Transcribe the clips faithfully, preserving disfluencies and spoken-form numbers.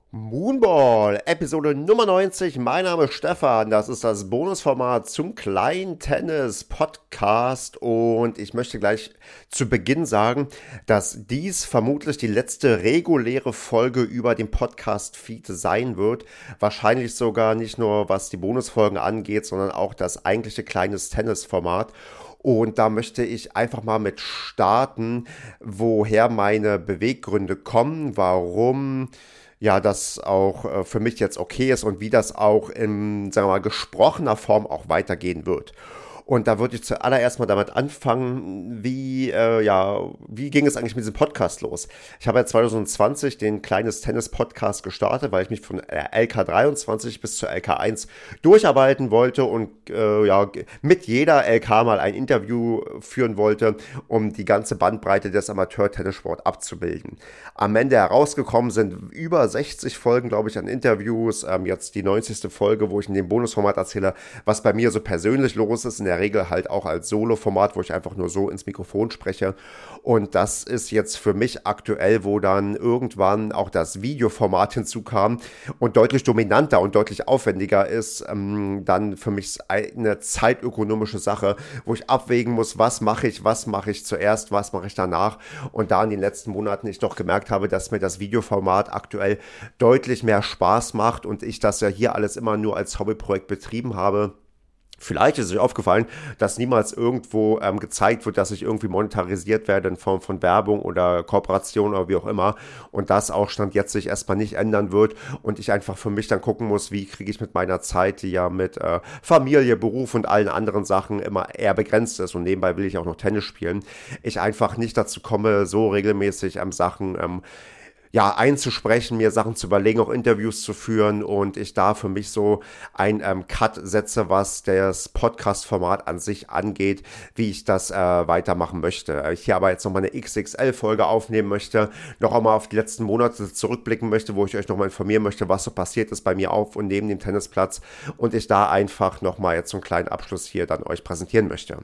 Moonball, Episode Nummer neunzig. Mein Name ist Stefan. Das ist das Bonusformat zum kleinen Tennis-Podcast. Und ich möchte gleich zu Beginn sagen, dass dies vermutlich die letzte reguläre Folge über den Podcast-Feed sein wird. Wahrscheinlich sogar nicht nur was die Bonusfolgen angeht, sondern auch das eigentliche kleines Tennis-Format. Und da möchte ich einfach mal mit starten, woher meine Beweggründe kommen, warum ja, das auch äh, für mich jetzt okay ist und wie das auch in, sagen wir mal, gesprochener Form auch weitergehen wird. Und da würde ich zuallererst mal damit anfangen, wie, äh, ja, wie ging es eigentlich mit diesem Podcast los? Ich habe ja zwanzig zwanzig den kleines Tennis-Podcast gestartet, weil ich mich von L K dreiundzwanzig bis zur L K eins durcharbeiten wollte und äh, ja, mit jeder L K mal ein Interview führen wollte, um die ganze Bandbreite des Amateur-Tennissport abzubilden. Am Ende herausgekommen sind über sechzig Folgen, glaube ich, an Interviews. Ähm, jetzt die neunzigste Folge, wo ich in dem Bonusformat erzähle, was bei mir so persönlich los ist, in der Regel halt auch als Solo-Format, wo ich einfach nur so ins Mikrofon spreche. Und das ist jetzt für mich aktuell, wo dann irgendwann auch das Videoformat hinzukam und deutlich dominanter und deutlich aufwendiger ist, ähm, dann für mich eine zeitökonomische Sache, wo ich abwägen muss, was mache ich, was mache ich zuerst, was mache ich danach. Und da in den letzten Monaten ich doch gemerkt habe, dass mir das Videoformat aktuell deutlich mehr Spaß macht und ich das ja hier alles immer nur als Hobbyprojekt betrieben habe. Vielleicht ist euch aufgefallen, dass niemals irgendwo ähm, gezeigt wird, dass ich irgendwie monetarisiert werde in Form von Werbung oder Kooperation oder wie auch immer. Und das auch Stand jetzt sich erstmal nicht ändern wird. Und ich einfach für mich dann gucken muss, wie kriege ich mit meiner Zeit, die ja mit äh, Familie, Beruf und allen anderen Sachen immer eher begrenzt ist. Und nebenbei will ich auch noch Tennis spielen. Ich einfach nicht dazu komme, so regelmäßig ähm, Sachen ähm, ja, einzusprechen, mir Sachen zu überlegen, auch Interviews zu führen und ich da für mich so ein ähm, Cut setze, was das Podcast-Format an sich angeht, wie ich das äh, weitermachen möchte. Ich hier aber jetzt nochmal eine X X L-Folge aufnehmen möchte, noch einmal auf die letzten Monate zurückblicken möchte, wo ich euch nochmal informieren möchte, was so passiert ist bei mir auf und neben dem Tennisplatz und ich da einfach nochmal jetzt so einen kleinen Abschluss hier dann euch präsentieren möchte.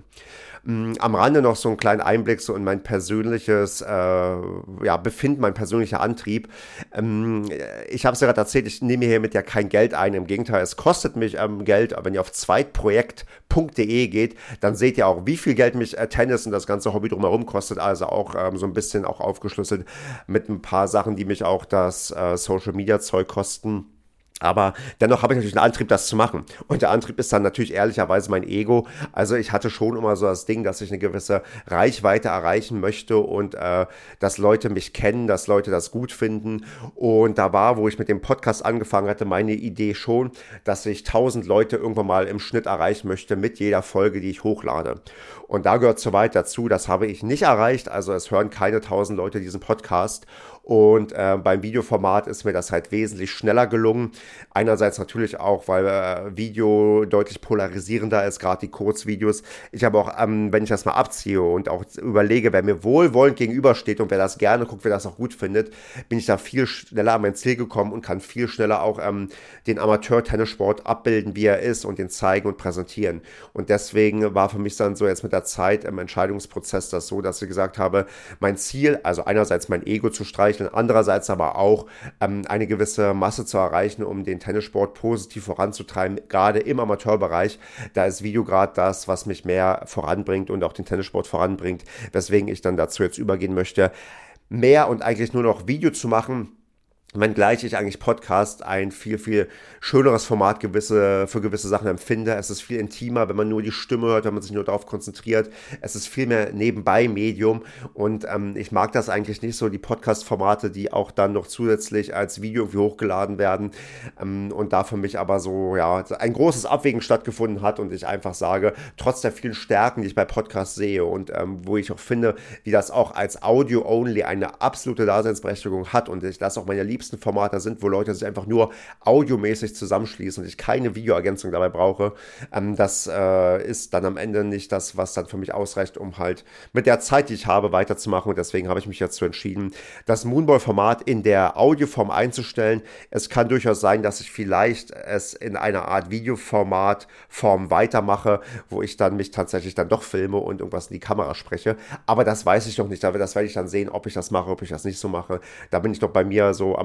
Am Rande noch so einen kleinen Einblick so in mein persönliches äh, ja, Befinden, mein persönlicher Antrieb. Ähm, ich habe es ja gerade erzählt, ich nehme hiermit ja kein Geld ein. Im Gegenteil, es kostet mich ähm, Geld. Wenn ihr auf zweitprojekt punkt de geht, dann seht ihr auch, wie viel Geld mich äh, Tennis und das ganze Hobby drumherum kostet. Also auch ähm, so ein bisschen auch aufgeschlüsselt mit ein paar Sachen, die mich auch das äh, Social-Media-Zeug kosten. Aber dennoch habe ich natürlich einen Antrieb, das zu machen. Und der Antrieb ist dann natürlich ehrlicherweise mein Ego. Also ich hatte schon immer so das Ding, dass ich eine gewisse Reichweite erreichen möchte und äh, dass Leute mich kennen, dass Leute das gut finden. Und da war, wo ich mit dem Podcast angefangen hatte, meine Idee schon, dass ich tausend Leute irgendwann mal im Schnitt erreichen möchte mit jeder Folge, die ich hochlade. Und da gehört soweit dazu, das habe ich nicht erreicht. Also es hören keine tausend Leute diesen Podcast. Und äh, beim Videoformat ist mir das halt wesentlich schneller gelungen. Einerseits natürlich auch, weil äh, Video deutlich polarisierender ist, gerade die Kurzvideos. Ich habe auch, ähm, wenn ich das mal abziehe und auch überlege, wer mir wohlwollend gegenübersteht und wer das gerne guckt, wer das auch gut findet, bin ich da viel schneller an mein Ziel gekommen und kann viel schneller auch ähm, den Amateur-Tennissport abbilden, wie er ist und den zeigen und präsentieren. Und deswegen war für mich dann so jetzt mit der Zeit im Entscheidungsprozess das so, dass ich gesagt habe, mein Ziel, also einerseits mein Ego zu streicheln, andererseits aber auch ähm, eine gewisse Masse zu erreichen, um den Tennissport positiv voranzutreiben, gerade im Amateurbereich. Da ist Video gerade das, was mich mehr voranbringt und auch den Tennissport voranbringt, weswegen ich dann dazu jetzt übergehen möchte, mehr und eigentlich nur noch Video zu machen, wenngleich ich eigentlich Podcast ein viel, viel schöneres Format gewisse, für gewisse Sachen empfinde. Es ist viel intimer, wenn man nur die Stimme hört, wenn man sich nur darauf konzentriert. Es ist viel mehr nebenbei Medium und ähm, ich mag das eigentlich nicht so, die Podcast-Formate, die auch dann noch zusätzlich als Video irgendwie hochgeladen werden ähm, und da für mich aber so, ja, ein großes Abwägen stattgefunden hat und ich einfach sage, trotz der vielen Stärken, die ich bei Podcasts sehe und ähm, wo ich auch finde, wie das auch als Audio-only eine absolute Daseinsberechtigung hat und ich das auch meine liebsten Formate sind, wo Leute sich einfach nur audiomäßig zusammenschließen und ich keine Videoergänzung dabei brauche. Ähm, das äh, ist dann am Ende nicht das, was dann für mich ausreicht, um halt mit der Zeit, die ich habe, weiterzumachen. Und deswegen habe ich mich dazu entschieden, das Moonball-Format in der Audioform einzustellen. Es kann durchaus sein, dass ich vielleicht es in einer Art Videoformat-Form weitermache, wo ich dann mich tatsächlich dann doch filme und irgendwas in die Kamera spreche. Aber das weiß ich noch nicht. Das werde ich dann sehen, ob ich das mache, ob ich das nicht so mache. Da bin ich noch bei mir so am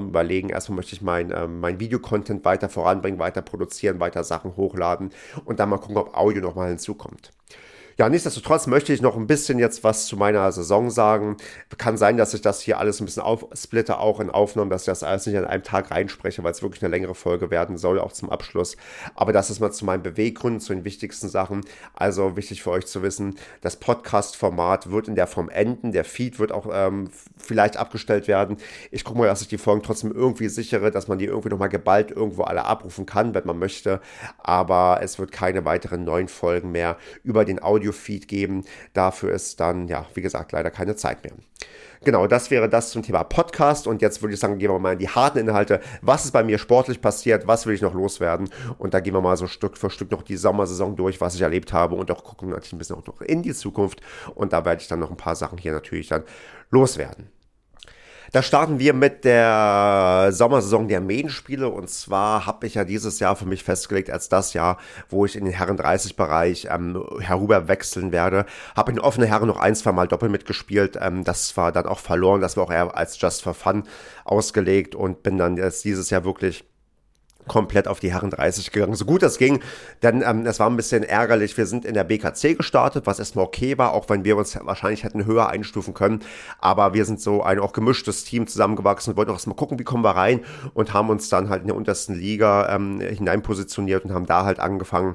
am Überlegen. Erstmal möchte ich mein, ähm, mein Videocontent weiter voranbringen, weiter produzieren, weiter Sachen hochladen und dann mal gucken, ob Audio nochmal hinzukommt. Ja, nichtsdestotrotz möchte ich noch ein bisschen jetzt was zu meiner Saison sagen. Kann sein, dass ich das hier alles ein bisschen aufsplitte, auch in Aufnahmen, dass ich das alles nicht an einem Tag reinspreche, weil es wirklich eine längere Folge werden soll, auch zum Abschluss. Aber das ist mal zu meinen Beweggründen, zu den wichtigsten Sachen. Also wichtig für euch zu wissen, das Podcast-Format wird in der Form enden. Der Feed wird auch ähm, vielleicht abgestellt werden. Ich gucke mal, dass ich die Folgen trotzdem irgendwie sichere, dass man die irgendwie nochmal geballt irgendwo alle abrufen kann, wenn man möchte. Aber es wird keine weiteren neuen Folgen mehr über den Audio Feed geben. Dafür ist dann, ja, wie gesagt, leider keine Zeit mehr. Genau, das wäre das zum Thema Podcast und jetzt würde ich sagen, gehen wir mal in die harten Inhalte. Was ist bei mir sportlich passiert? Was will ich noch loswerden? Und da gehen wir mal so Stück für Stück noch die Sommersaison durch, was ich erlebt habe und auch gucken natürlich ein bisschen auch noch in die Zukunft und da werde ich dann noch ein paar Sachen hier natürlich dann loswerden. Da starten wir mit der Sommersaison der Medenspiele und zwar habe ich ja dieses Jahr für mich festgelegt als das Jahr, wo ich in den Herren dreißig Bereich ähm, herüber wechseln werde. Habe in den offenen Herren noch ein, zwei Mal doppelt mitgespielt. Ähm, das war dann auch verloren, das war auch eher als Just for Fun ausgelegt und bin dann jetzt dieses Jahr wirklich komplett auf die Herren dreißig gegangen, so gut das ging, denn ähm, es war ein bisschen ärgerlich, wir sind in der B K C gestartet, was erstmal okay war, auch wenn wir uns wahrscheinlich hätten höher einstufen können, aber wir sind so ein auch gemischtes Team zusammengewachsen, wollten auch erstmal gucken, wie kommen wir rein und haben uns dann halt in der untersten Liga ähm, hinein positioniert und haben da halt angefangen,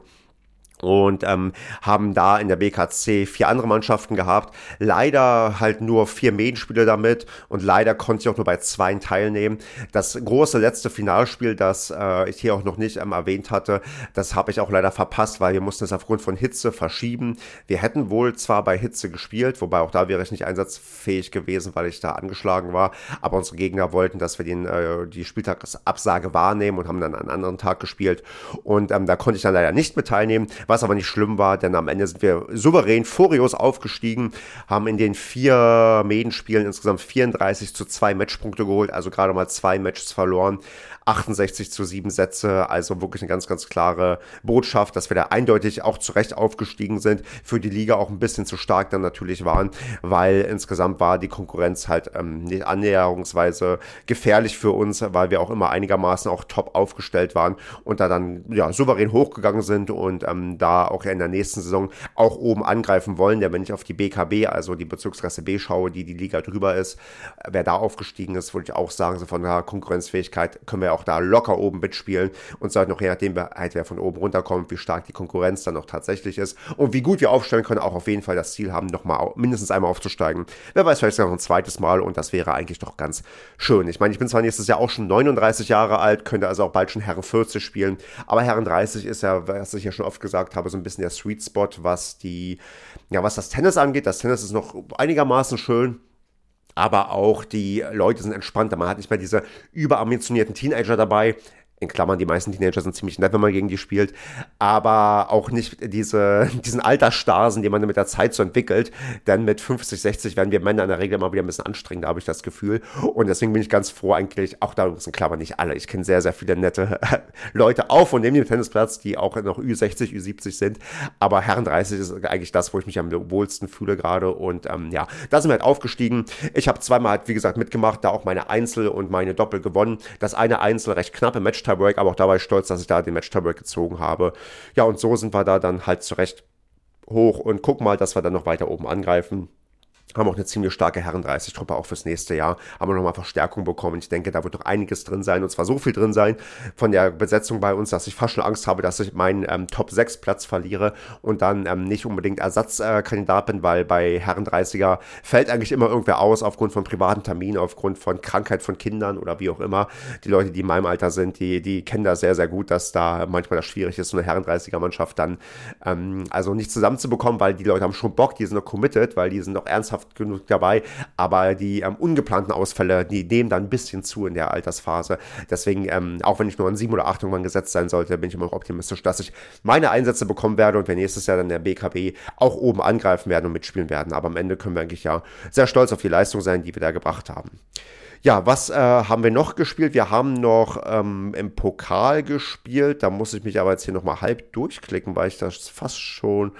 und ähm, haben da in der B K C vier andere Mannschaften gehabt. Leider halt nur vier Medenspiele damit und leider konnte ich auch nur bei zwei teilnehmen. Das große letzte Finalspiel, das äh, ich hier auch noch nicht ähm, erwähnt hatte, das habe ich auch leider verpasst, weil wir mussten es aufgrund von Hitze verschieben. Wir hätten wohl zwar bei Hitze gespielt, wobei auch da wäre ich nicht einsatzfähig gewesen, weil ich da angeschlagen war, aber unsere Gegner wollten, dass wir den, äh, die Spieltagsabsage wahrnehmen und haben dann einen anderen Tag gespielt und ähm, da konnte ich dann leider nicht mit teilnehmen, was aber nicht schlimm war, denn am Ende sind wir souverän furios aufgestiegen, haben in den vier Medenspielen insgesamt vierunddreißig zu zwei Matchpunkte geholt, also gerade mal zwei Matches verloren, achtundsechzig zu sieben Sätze, also wirklich eine ganz, ganz klare Botschaft, dass wir da eindeutig auch zu Recht aufgestiegen sind, für die Liga auch ein bisschen zu stark dann natürlich waren, weil insgesamt war die Konkurrenz halt ähm, nicht annäherungsweise gefährlich für uns, weil wir auch immer einigermaßen auch top aufgestellt waren und da dann ja souverän hochgegangen sind und ähm, da auch in der nächsten Saison auch oben angreifen wollen, denn wenn ich auf die B K B, also die Bezirksklasse B schaue, die die Liga drüber ist, wer da aufgestiegen ist, würde ich auch sagen, so von der Konkurrenzfähigkeit können wir auch da locker oben mitspielen und sollten noch je nachdem, halt, wer von oben runterkommt, wie stark die Konkurrenz dann noch tatsächlich ist und wie gut wir aufstellen können, auch auf jeden Fall das Ziel haben, nochmal mindestens einmal aufzusteigen. Wer weiß, vielleicht noch ein zweites Mal und das wäre eigentlich doch ganz schön. Ich meine, ich bin zwar nächstes Jahr auch schon neununddreißig Jahre alt, könnte also auch bald schon Herren vierzig spielen, aber Herren dreißig ist ja, was ich ja schon oft gesagt habe, so ein bisschen der Sweet Spot, was die, ja, was das Tennis angeht. Das Tennis ist noch einigermaßen schön, aber auch die Leute sind entspannter. Man hat nicht mehr diese überambitionierten Teenager dabei. In Klammern, die meisten Teenager sind ziemlich nett, wenn man gegen die spielt, aber auch nicht diese, diesen Altersstarsen, den man mit der Zeit so entwickelt, denn mit fünfzig, sechzig werden wir Männer in der Regel immer wieder ein bisschen anstrengender, habe ich das Gefühl, und deswegen bin ich ganz froh eigentlich, auch da sind in Klammern nicht alle, ich kenne sehr, sehr viele nette Leute auf und neben dem Tennisplatz, die auch noch Ü sechzig, Ü siebzig sind, aber Herren dreißig ist eigentlich das, wo ich mich am wohlsten fühle gerade und ähm, ja, da sind wir halt aufgestiegen. Ich habe zweimal halt, wie gesagt, mitgemacht, da auch meine Einzel und meine Doppel gewonnen. Das eine Einzel recht knapp im Match Tiebreak, aber auch da war ich stolz, dass ich da den Match Tiebreak gezogen habe. Ja, und so sind wir da dann halt zurecht hoch und gucken mal, dass wir dann noch weiter oben angreifen. Haben auch eine ziemlich starke Herren dreißig Truppe auch fürs nächste Jahr. Haben wir nochmal Verstärkung bekommen. Ich denke, da wird noch einiges drin sein. Und zwar so viel drin sein von der Besetzung bei uns, dass ich fast schon Angst habe, dass ich meinen ähm, Top sechs Platz verliere und dann ähm, nicht unbedingt Ersatzkandidat äh, bin, weil bei Herren dreißiger fällt eigentlich immer irgendwer aus aufgrund von privaten Terminen, aufgrund von Krankheit von Kindern oder wie auch immer. Die Leute, die in meinem Alter sind, die, die kennen das sehr, sehr gut, dass da manchmal das schwierig ist, so eine Herren dreißiger Mannschaft dann ähm, also nicht zusammenzubekommen, weil die Leute haben schon Bock, die sind noch committed, weil die sind noch ernsthaft genug dabei, aber die ähm, ungeplanten Ausfälle, die nehmen dann ein bisschen zu in der Altersphase. Deswegen, ähm, auch wenn ich nur an sieben oder acht irgendwann gesetzt sein sollte, bin ich immer noch optimistisch, dass ich meine Einsätze bekommen werde und wir nächstes Jahr dann der B K B auch oben angreifen werden und mitspielen werden. Aber am Ende können wir eigentlich ja sehr stolz auf die Leistung sein, die wir da gebracht haben. Ja, was äh, haben wir noch gespielt? Wir haben noch ähm, im Pokal gespielt. Da muss ich mich aber jetzt hier nochmal halb durchklicken, weil ich das fast schon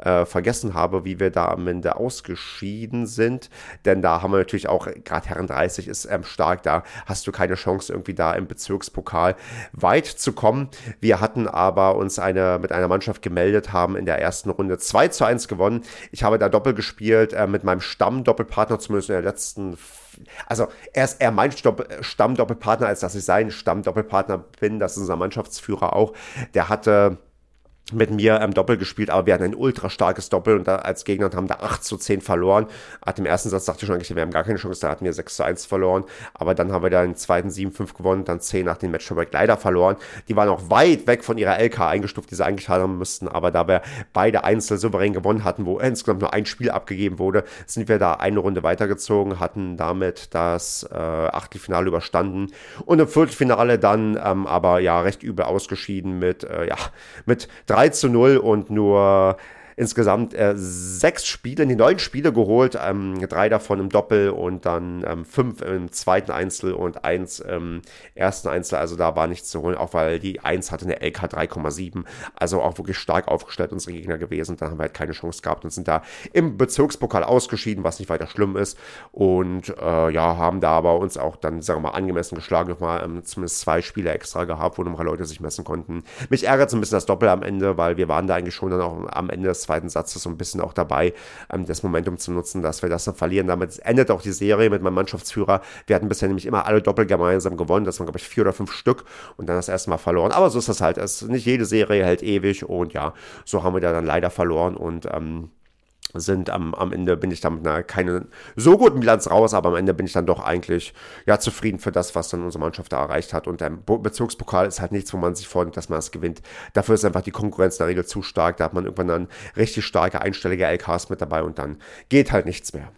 äh, vergessen habe, wie wir da am Ende ausgeschieden sind. Denn da haben wir natürlich auch, gerade Herren dreißig ist ähm, stark, da hast du keine Chance, irgendwie da im Bezirkspokal weit zu kommen. Wir hatten aber uns eine, mit einer Mannschaft gemeldet, haben in der ersten Runde zwei zu eins gewonnen. Ich habe da Doppel gespielt, äh, mit meinem Stammdoppelpartner, zumindest in der letzten, also er ist eher mein Stammdoppelpartner, als dass ich sein Stammdoppelpartner bin. Das ist unser Mannschaftsführer auch. Der hatte mit mir ähm, Doppel gespielt, aber wir hatten ein ultra starkes Doppel und da als Gegner und haben da acht zu zehn verloren. Ab dem ersten Satz dachte ich schon eigentlich, wir haben gar keine Chance, da hatten wir sechs zu eins verloren, aber dann haben wir da den zweiten sieben fünf gewonnen, dann zehn nach dem Match-Break leider verloren. Die waren auch weit weg von ihrer L K eingestuft, die sie eigentlich haben müssten, aber da wir beide Einzel souverän gewonnen hatten, wo insgesamt nur ein Spiel abgegeben wurde, sind wir da eine Runde weitergezogen, hatten damit das äh, Achtelfinale überstanden und im Viertelfinale dann ähm, aber ja recht übel ausgeschieden mit, äh, ja, mit drei zu null und nur insgesamt äh, sechs Spiele, die neun Spiele geholt, ähm, drei davon im Doppel und dann ähm, fünf im zweiten Einzel und eins im ersten Einzel, also da war nichts zu holen, auch weil die eins hatte eine L K drei Komma sieben, also auch wirklich stark aufgestellt unsere Gegner gewesen, dann haben wir halt keine Chance gehabt und sind da im Bezirkspokal ausgeschieden, was nicht weiter schlimm ist und äh, ja, haben da aber uns auch dann, sagen wir mal, angemessen geschlagen, nochmal ähm, zumindest zwei Spiele extra gehabt, wo nochmal Leute sich messen konnten. Mich ärgert so ein bisschen das Doppel am Ende, weil wir waren da eigentlich schon dann auch am Ende des zweiten Satzes so ein bisschen auch dabei, ähm, das Momentum zu nutzen, dass wir das dann verlieren. Damit endet auch die Serie mit meinem Mannschaftsführer. Wir hatten bisher nämlich immer alle Doppel gemeinsam gewonnen. Das waren, glaube ich, vier oder fünf Stück und dann das erste Mal verloren. Aber so ist das halt. Es, nicht jede Serie hält ewig und ja, so haben wir da dann leider verloren und ähm, sind am, am Ende bin ich dann mit einer keine so guten Bilanz raus, aber am Ende bin ich dann doch eigentlich ja zufrieden für das, was dann unsere Mannschaft da erreicht hat und der Bezirkspokal ist halt nichts, wo man sich freut, dass man es gewinnt. Dafür ist einfach die Konkurrenz in der Regel zu stark, da hat man irgendwann dann richtig starke einstellige L Ks mit dabei und dann geht halt nichts mehr.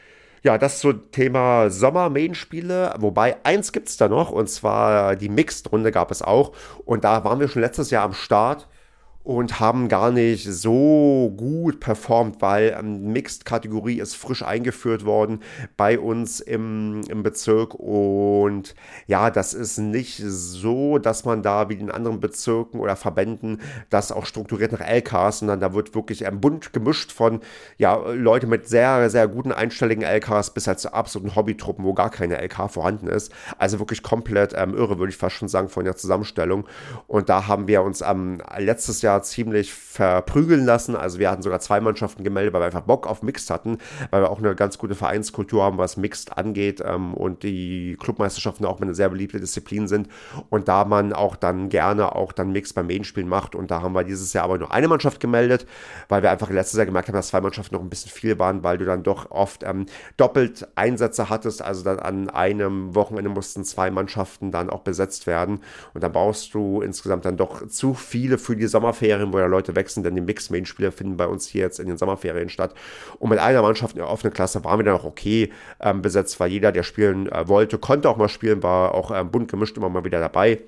Ja, das zum Thema Sommer-Main-Spiele, wobei eins gibt es da noch und zwar die Mixed-Runde gab es auch und da waren wir schon letztes Jahr am Start und haben gar nicht so gut performt, weil ähm, Mixed-Kategorie ist frisch eingeführt worden bei uns im, im Bezirk und ja, das ist nicht so, dass man da wie in anderen Bezirken oder Verbänden das auch strukturiert nach L Ks, sondern da wird wirklich ähm, bunt gemischt von ja, Leute mit sehr, sehr guten einstelligen L Ks bis halt zu absoluten Hobbytruppen, wo gar keine L K vorhanden ist. Also wirklich komplett ähm, irre, würde ich fast schon sagen, von der Zusammenstellung. Und da haben wir uns ähm, letztes Jahr ziemlich verprügeln lassen. Also wir hatten sogar zwei Mannschaften gemeldet, weil wir einfach Bock auf Mixed hatten, weil wir auch eine ganz gute Vereinskultur haben, was Mixed angeht ähm, und die Clubmeisterschaften auch eine sehr beliebte Disziplin sind und da man auch dann gerne auch dann Mixed beim Main-Spielen macht und da haben wir dieses Jahr aber nur eine Mannschaft gemeldet, weil wir einfach letztes Jahr gemerkt haben, dass zwei Mannschaften noch ein bisschen viel waren, weil du dann doch oft ähm, doppelt Einsätze hattest, also dann an einem Wochenende mussten zwei Mannschaften dann auch besetzt werden und dann brauchst du insgesamt dann doch zu viele für die Sommerferien, wo ja Leute wechseln, denn die Mixed-Main-Spieler finden bei uns hier jetzt in den Sommerferien statt. Und mit einer Mannschaft in der offenen Klasse waren wir dann auch okay ähm, besetzt, weil jeder, der spielen äh, wollte, konnte auch mal spielen, war auch ähm, bunt gemischt immer mal wieder dabei.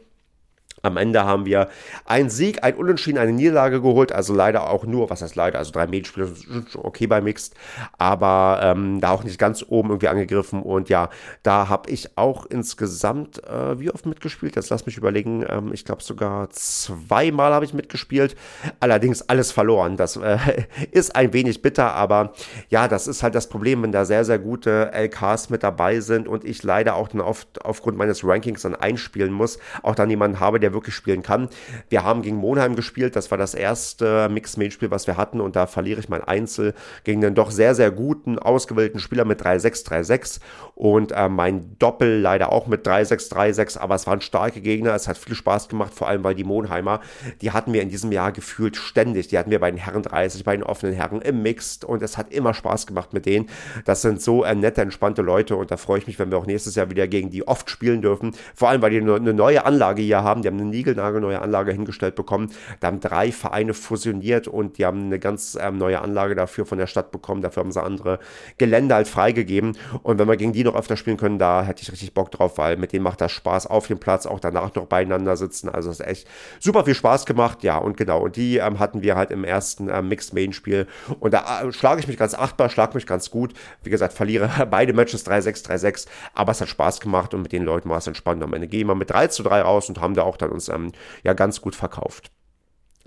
Am Ende haben wir einen Sieg, ein Unentschieden, eine Niederlage geholt, also leider auch nur, was heißt leider, also drei Main-Spieler sind schon okay bei Mixed, aber ähm, da auch nicht ganz oben irgendwie angegriffen und ja, da habe ich auch insgesamt, äh, wie oft mitgespielt, jetzt lass mich überlegen, ähm, ich glaube sogar zweimal habe ich mitgespielt, allerdings alles verloren, das äh, ist ein wenig bitter, aber ja, das ist halt das Problem, wenn da sehr, sehr gute L Ks mit dabei sind und ich leider auch dann oft aufgrund meines Rankings dann einspielen muss, auch dann jemanden habe, der wirklich spielen kann. Wir haben gegen Monheim gespielt, das war das erste Mixed-Main-Spiel, was wir hatten und da verliere ich mein Einzel gegen einen doch sehr, sehr guten, ausgewählten Spieler mit drei sechs, drei sechs und äh, mein Doppel leider auch mit drei sechs, drei sechs, aber es waren starke Gegner, es hat viel Spaß gemacht, vor allem weil die Monheimer, die hatten wir in diesem Jahr gefühlt ständig, die hatten wir bei den Herren dreißig, bei den offenen Herren im Mixed und es hat immer Spaß gemacht mit denen. Das sind so äh, nette, entspannte Leute und da freue ich mich, wenn wir auch nächstes Jahr wieder gegen die oft spielen dürfen, vor allem, weil die eine neue Anlage hier haben, die haben eine niegelnagelneue Anlage hingestellt bekommen. Da haben drei Vereine fusioniert und die haben eine ganz ähm, neue Anlage dafür von der Stadt bekommen. Dafür haben sie andere Gelände halt freigegeben. Und wenn wir gegen die noch öfter spielen können, da hätte ich richtig Bock drauf, weil mit denen macht das Spaß auf dem Platz, auch danach noch beieinander sitzen. Also es ist echt super viel Spaß gemacht. Ja, und genau. Und die ähm, hatten wir halt im ersten ähm, Mixed-Main-Spiel. Und da äh, schlage ich mich ganz achtbar, schlage mich ganz gut. Wie gesagt, verliere beide Matches drei sechs, drei sechs. Aber es hat Spaß gemacht und mit den Leuten war es entspannt. Am Ende gehen wir mit drei zu drei raus und haben da auch dann uns ähm, ja ganz gut verkauft.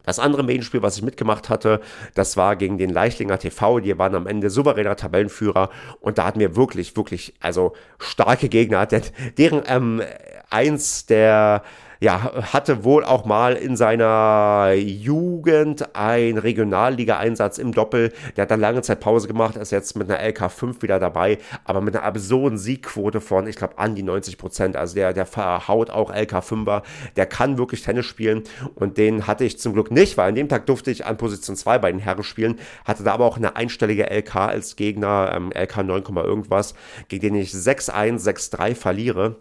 Das andere Main-Spiel, was ich mitgemacht hatte, das war gegen den Leichtlinger T V. Die waren am Ende souveräner Tabellenführer und da hatten wir wirklich, wirklich, also starke Gegner. Denn deren ähm, eins der ja, hatte wohl auch mal in seiner Jugend einen Regionalliga-Einsatz im Doppel. Der hat dann lange Zeit Pause gemacht, ist jetzt mit einer L K fünf wieder dabei, aber mit einer absurden Siegquote von, ich glaube, an die neunzig Prozent. Also der, der verhaut auch L K fünfer, der kann wirklich Tennis spielen und den hatte ich zum Glück nicht, weil an dem Tag durfte ich an Position zwei bei den Herren spielen, hatte da aber auch eine einstellige L K als Gegner, ähm, L K neun, irgendwas, gegen den ich sechs eins, sechs drei verliere.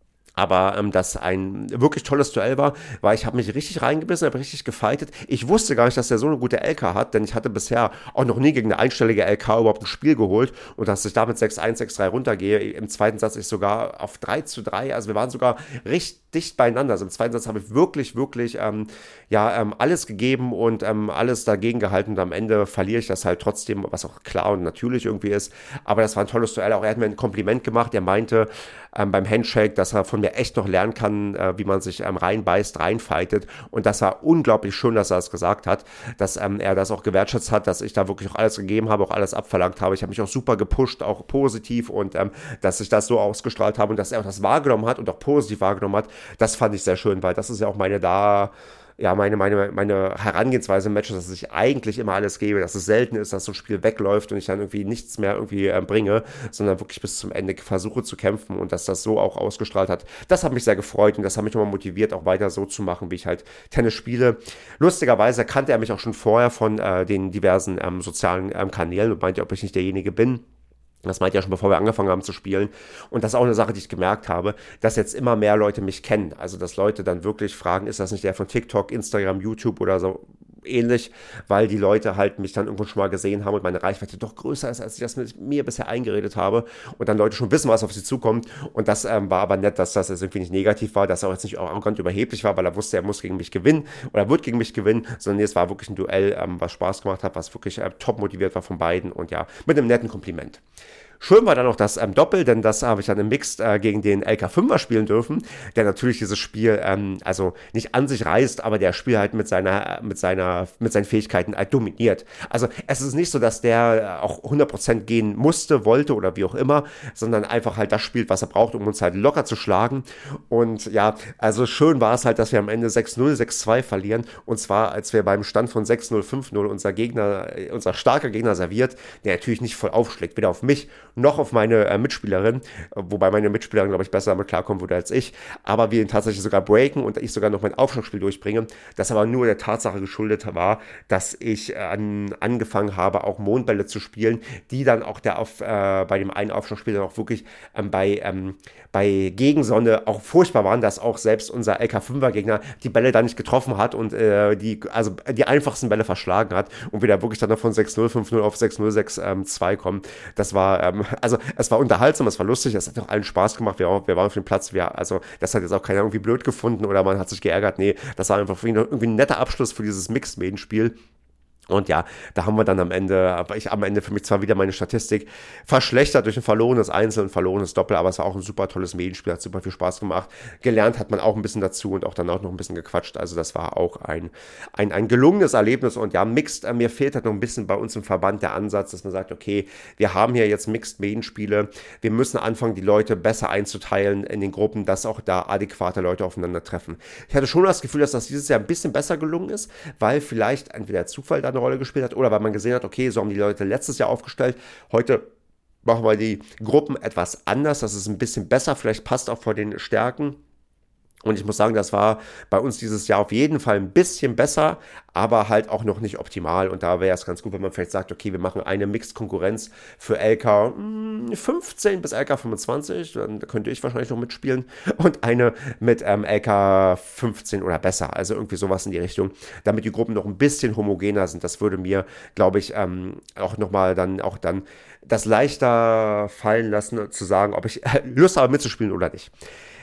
Aber ähm, das ein wirklich tolles Duell war, weil ich habe mich richtig reingebissen, habe richtig gefightet. Ich wusste gar nicht, dass der so eine gute L K hat, denn ich hatte bisher auch noch nie gegen eine einstellige L K überhaupt ein Spiel geholt. Und dass ich damit sechs eins, sechs drei runtergehe, im zweiten Satz ich sogar auf drei zu drei, also wir waren sogar richtig dicht beieinander. Also im zweiten Satz habe ich wirklich, wirklich ähm, ja, ähm, alles gegeben und ähm, alles dagegen gehalten. Und am Ende verliere ich das halt trotzdem, was auch klar und natürlich irgendwie ist. Aber das war ein tolles Duell. Auch er hat mir ein Kompliment gemacht. Er meinte ähm, beim Handshake, dass er von mir echt noch lernen kann, äh, wie man sich ähm, reinbeißt, reinfightet. Und das war unglaublich schön, dass er das gesagt hat, dass ähm, er das auch gewertschätzt hat, dass ich da wirklich auch alles gegeben habe, auch alles abverlangt habe. Ich habe mich auch super gepusht, auch positiv und ähm, dass ich das so ausgestrahlt habe und dass er auch das wahrgenommen hat und auch positiv wahrgenommen hat. Das fand ich sehr schön, weil das ist ja auch meine da ja, meine, meine, meine Herangehensweise im Match ist, dass ich eigentlich immer alles gebe, dass es selten ist, dass so ein Spiel wegläuft und ich dann irgendwie nichts mehr irgendwie äh, bringe, sondern wirklich bis zum Ende versuche zu kämpfen und dass das so auch ausgestrahlt hat. Das hat mich sehr gefreut und das hat mich nochmal motiviert, auch weiter so zu machen, wie ich halt Tennis spiele. Lustigerweise kannte er mich auch schon vorher von äh, den diversen ähm, sozialen ähm, Kanälen und meinte, ob ich nicht derjenige bin. Das meinte ja schon, bevor wir angefangen haben zu spielen. Und das ist auch eine Sache, die ich gemerkt habe, dass jetzt immer mehr Leute mich kennen. Also, dass Leute dann wirklich fragen, ist das nicht der von TikTok, Instagram, YouTube oder so ähnlich, weil die Leute halt mich dann irgendwo schon mal gesehen haben und meine Reichweite doch größer ist, als ich das mit mir bisher eingeredet habe und dann Leute schon wissen, was auf sie zukommt. Und das ähm, war aber nett, dass das jetzt irgendwie nicht negativ war, dass er auch jetzt nicht arrogant überheblich war, weil er wusste, er muss gegen mich gewinnen oder wird gegen mich gewinnen, sondern nee, es war wirklich ein Duell, ähm, was Spaß gemacht hat, was wirklich äh, top motiviert war von beiden und ja, mit einem netten Kompliment. Schön war dann noch das ähm, Doppel, denn das habe ich dann im Mixed äh, gegen den L K fünfer spielen dürfen, der natürlich dieses Spiel, ähm, also nicht an sich reißt, aber der Spiel halt mit seiner, mit seiner, mit seinen Fähigkeiten halt dominiert. Also es ist nicht so, dass der auch hundert Prozent gehen musste, wollte oder wie auch immer, sondern einfach halt das spielt, was er braucht, um uns halt locker zu schlagen. Und ja, also schön war es halt, dass wir am Ende sechs null, sechs zwei verlieren. Und zwar, als wir beim Stand von sechs null, fünf null unser Gegner, unser starker Gegner serviert, der natürlich nicht voll aufschlägt, weder auf mich noch auf meine äh, Mitspielerin, wobei meine Mitspielerin, glaube ich, besser damit klarkommen würde als ich, aber wir ihn tatsächlich sogar breaken und ich sogar noch mein Aufschlagspiel durchbringe, das aber nur der Tatsache geschuldet war, dass ich äh, an, angefangen habe, auch Mondbälle zu spielen, die dann auch der auf, äh, bei dem einen Aufschlagspiel dann auch wirklich ähm, bei, ähm, bei Gegensonne auch furchtbar waren, dass auch selbst unser L K fünfer Gegner die Bälle da nicht getroffen hat und äh, die, also die einfachsten Bälle verschlagen hat und wir da wirklich dann noch von sechs null, fünf null auf sechs null, sechs zwei kommen. Das war, ähm, also es war unterhaltsam, es war lustig, es hat auch allen Spaß gemacht, wir, wir waren auf dem Platz, wir, also das hat jetzt auch keiner irgendwie blöd gefunden oder man hat sich geärgert, nee, das war einfach irgendwie ein netter Abschluss für dieses Mixed-Main-Spiel. Und ja, da haben wir dann am Ende, aber ich am Ende für mich zwar wieder meine Statistik verschlechtert durch ein verlorenes Einzel und verlorenes Doppel, aber es war auch ein super tolles Medienspiel, hat super viel Spaß gemacht. Gelernt hat man auch ein bisschen dazu und auch dann auch noch ein bisschen gequatscht. Also das war auch ein, ein, ein gelungenes Erlebnis. Und ja, Mixed, äh, mir fehlt halt noch ein bisschen bei uns im Verband der Ansatz, dass man sagt, okay, wir haben hier jetzt Mixed Medienspiele, wir müssen anfangen, die Leute besser einzuteilen in den Gruppen, dass auch da adäquate Leute aufeinandertreffen. Ich hatte schon das Gefühl, dass das dieses Jahr ein bisschen besser gelungen ist, weil vielleicht entweder Zufall da eine Rolle gespielt hat oder weil man gesehen hat, okay, so haben die Leute letztes Jahr aufgestellt, heute machen wir die Gruppen etwas anders, dass es ein bisschen besser vielleicht passt auch vor den Stärken. Und ich muss sagen, das war bei uns dieses Jahr auf jeden Fall ein bisschen besser, aber halt auch noch nicht optimal. Und da wäre es ganz gut, wenn man vielleicht sagt, okay, wir machen eine Mixed-Konkurrenz für L K fünfzehn bis L K fünfundzwanzig, dann könnte ich wahrscheinlich noch mitspielen. Und eine mit ähm, L K fünfzehn oder besser, also irgendwie sowas in die Richtung, damit die Gruppen noch ein bisschen homogener sind. Das würde mir, glaube ich, ähm, auch nochmal dann auch dann das leichter fallen lassen, zu sagen, ob ich Lust habe mitzuspielen oder nicht.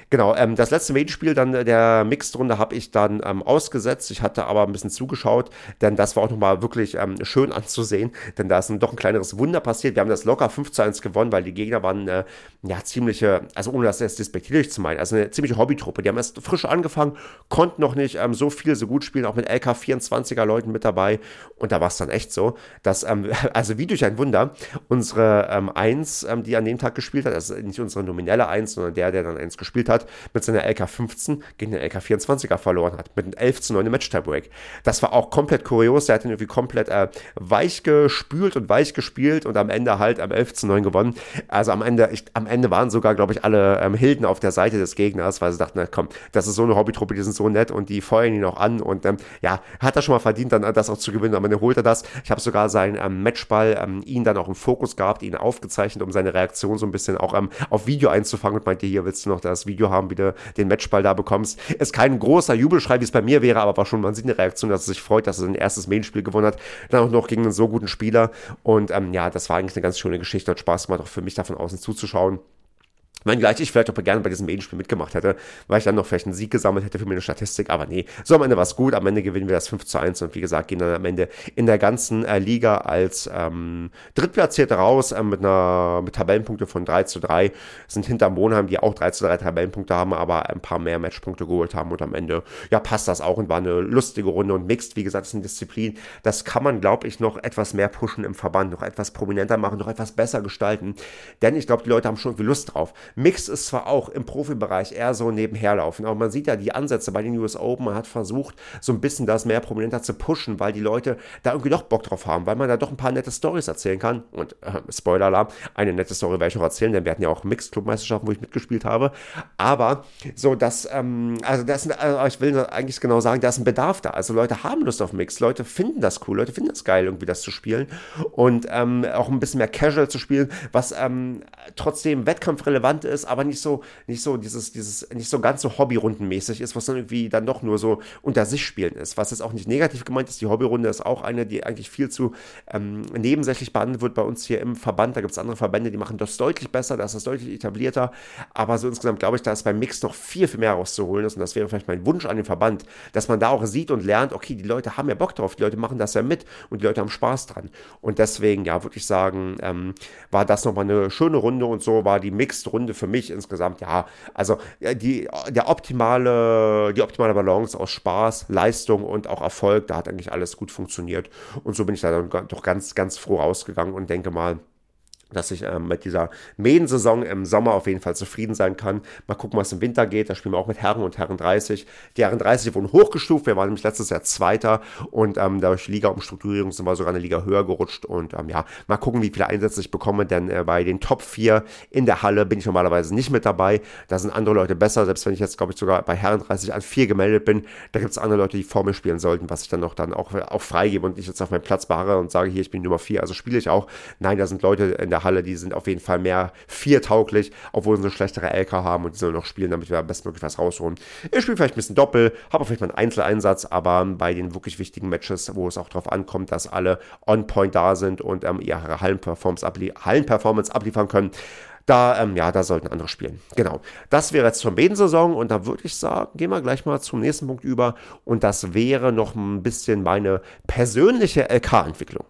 Genau, ähm, das letzte Main-Spiel dann äh, der Mixed-Runde habe ich dann ähm, ausgesetzt. Ich hatte aber ein bisschen zugeschaut, denn das war auch nochmal wirklich ähm, schön anzusehen, denn da ist ein, doch ein kleineres Wunder passiert. Wir haben das locker fünf zu eins gewonnen, weil die Gegner waren äh, ja ziemliche, also ohne das jetzt despektierlich zu meinen, also eine ziemliche Hobbytruppe. Die haben erst frisch angefangen, konnten noch nicht ähm, so viel, so gut spielen, auch mit L K vierundzwanziger Leuten mit dabei. Und da war es dann echt so, dass, ähm, also wie durch ein Wunder, unsere ähm, Eins, ähm, die an dem Tag gespielt hat, also nicht unsere nominelle Eins, sondern der, der dann Eins gespielt hat, mit seiner L K fünfzehn gegen den L K vierundzwanziger verloren hat, mit einem elf zu neun im Match-Tiebreak. Das war auch komplett kurios, der hat ihn irgendwie komplett äh, weich gespült und weich gespielt und am Ende halt am elf zu neun gewonnen. Also am Ende, ich, am Ende waren sogar, glaube ich, alle ähm, Hilden auf der Seite des Gegners, weil sie dachten, na komm, das ist so eine Hobbytruppe, die sind so nett und die feuern ihn auch an und ähm, ja, hat er schon mal verdient, dann das auch zu gewinnen. Am Ende holt er das. Ich habe sogar seinen ähm, Matchball, ähm, ihn dann auch im Fokus gehabt, ihn aufgezeichnet, um seine Reaktion so ein bisschen auch ähm, auf Video einzufangen und meinte, hier willst du noch das Video haben, wie du den Matchball da bekommst. Ist kein großer Jubelschrei, wie es bei mir wäre, aber war schon, man sieht eine Reaktion, dass er sich freut, dass er sein erstes Main-Spiel gewonnen hat. Dann auch noch gegen einen so guten Spieler. Und ähm, ja, das war eigentlich eine ganz schöne Geschichte. Hat Spaß gemacht, auch für mich da von außen zuzuschauen. Wenn gleich ich vielleicht auch gerne bei diesem Main-Spiel mitgemacht hätte, weil ich dann noch vielleicht einen Sieg gesammelt hätte für meine Statistik, aber nee, so am Ende war es gut, am Ende gewinnen wir das fünf zu eins und wie gesagt, gehen dann am Ende in der ganzen äh, Liga als ähm, Drittplatzierte raus, äh, mit einer mit Tabellenpunkte von drei zu drei, sind hinter Monheim, die auch drei zu drei Tabellenpunkte haben, aber ein paar mehr Matchpunkte geholt haben und am Ende, ja, passt das auch und war eine lustige Runde und Mixed, wie gesagt, ist eine Disziplin, das kann man, glaube ich, noch etwas mehr pushen im Verband, noch etwas prominenter machen, noch etwas besser gestalten, denn ich glaube, die Leute haben schon irgendwie Lust drauf. Mixed ist zwar auch im Profibereich eher so nebenherlaufen, aber man sieht ja die Ansätze bei den U S Open, man hat versucht, so ein bisschen das mehr prominenter zu pushen, weil die Leute da irgendwie doch Bock drauf haben, weil man da doch ein paar nette Storys erzählen kann und äh, Spoiler-Alarm, eine nette Story werde ich noch erzählen, denn wir hatten ja auch Mixed-Club-Meisterschaften, wo ich mitgespielt habe, aber so, dass, ähm, also das ist, also ich will eigentlich genau sagen, da ist ein Bedarf da, also Leute haben Lust auf Mixed, Leute finden das cool, Leute finden das geil, irgendwie das zu spielen und ähm, auch ein bisschen mehr Casual zu spielen, was ähm, trotzdem wettkampfrelevant ist, aber nicht so, nicht so dieses, dieses, nicht so ganz so hobbyrundenmäßig ist, was dann irgendwie dann doch nur so unter sich spielen ist. Was jetzt auch nicht negativ gemeint ist, die Hobbyrunde ist auch eine, die eigentlich viel zu ähm, nebensächlich behandelt wird bei uns hier im Verband. Da gibt es andere Verbände, die machen das deutlich besser, da ist das deutlich etablierter. Aber so insgesamt glaube ich, da ist beim Mix noch viel, viel mehr rauszuholen ist. Und das wäre vielleicht mein Wunsch an den Verband, dass man da auch sieht und lernt, okay, die Leute haben ja Bock drauf, die Leute machen das ja mit und die Leute haben Spaß dran. Und deswegen, ja, würde ich sagen, ähm, war das nochmal eine schöne Runde und so war die Mixed-Runde für mich insgesamt, ja, also die, der optimale, die optimale Balance aus Spaß, Leistung und auch Erfolg, da hat eigentlich alles gut funktioniert. Und so bin ich da dann doch ganz, ganz froh rausgegangen und denke mal, dass ich ähm, mit dieser Mähensaison im Sommer auf jeden Fall zufrieden sein kann. Mal gucken, was im Winter geht. Da spielen wir auch mit Herren und Herren dreißig. Die Herren dreißig wurden hochgestuft. Wir waren nämlich letztes Jahr Zweiter und ähm, durch Liga-Umstrukturierung sind wir sogar eine Liga höher gerutscht. Und ähm, ja, mal gucken, wie viele Einsätze ich bekomme, denn äh, bei den Top vier in der Halle bin ich normalerweise nicht mit dabei. Da sind andere Leute besser. Selbst wenn ich jetzt, glaube ich, sogar bei Herren dreißig an vier gemeldet bin, da gibt es andere Leute, die vor mir spielen sollten, was ich dann noch dann auch, auch freigebe und nicht jetzt auf meinen Platz beharre und sage, hier, ich bin Nummer vier, also spiele ich auch. Nein, da sind Leute in der Halle, die sind auf jeden Fall mehr viertauglich, obwohl sie eine schlechtere L K haben und die sollen noch spielen, damit wir am besten wirklich was rausholen. Ich spiele vielleicht ein bisschen Doppel, habe vielleicht mal einen Einzeleinsatz, aber bei den wirklich wichtigen Matches, wo es auch darauf ankommt, dass alle on-point da sind und ähm, ihre Hallenperformance, ablie- Hallenperformance abliefern können, da, ähm, ja, da sollten andere spielen. Genau. Das wäre jetzt zur Medensaison und da würde ich sagen, gehen wir gleich mal zum nächsten Punkt über und das wäre noch ein bisschen meine persönliche L K-Entwicklung.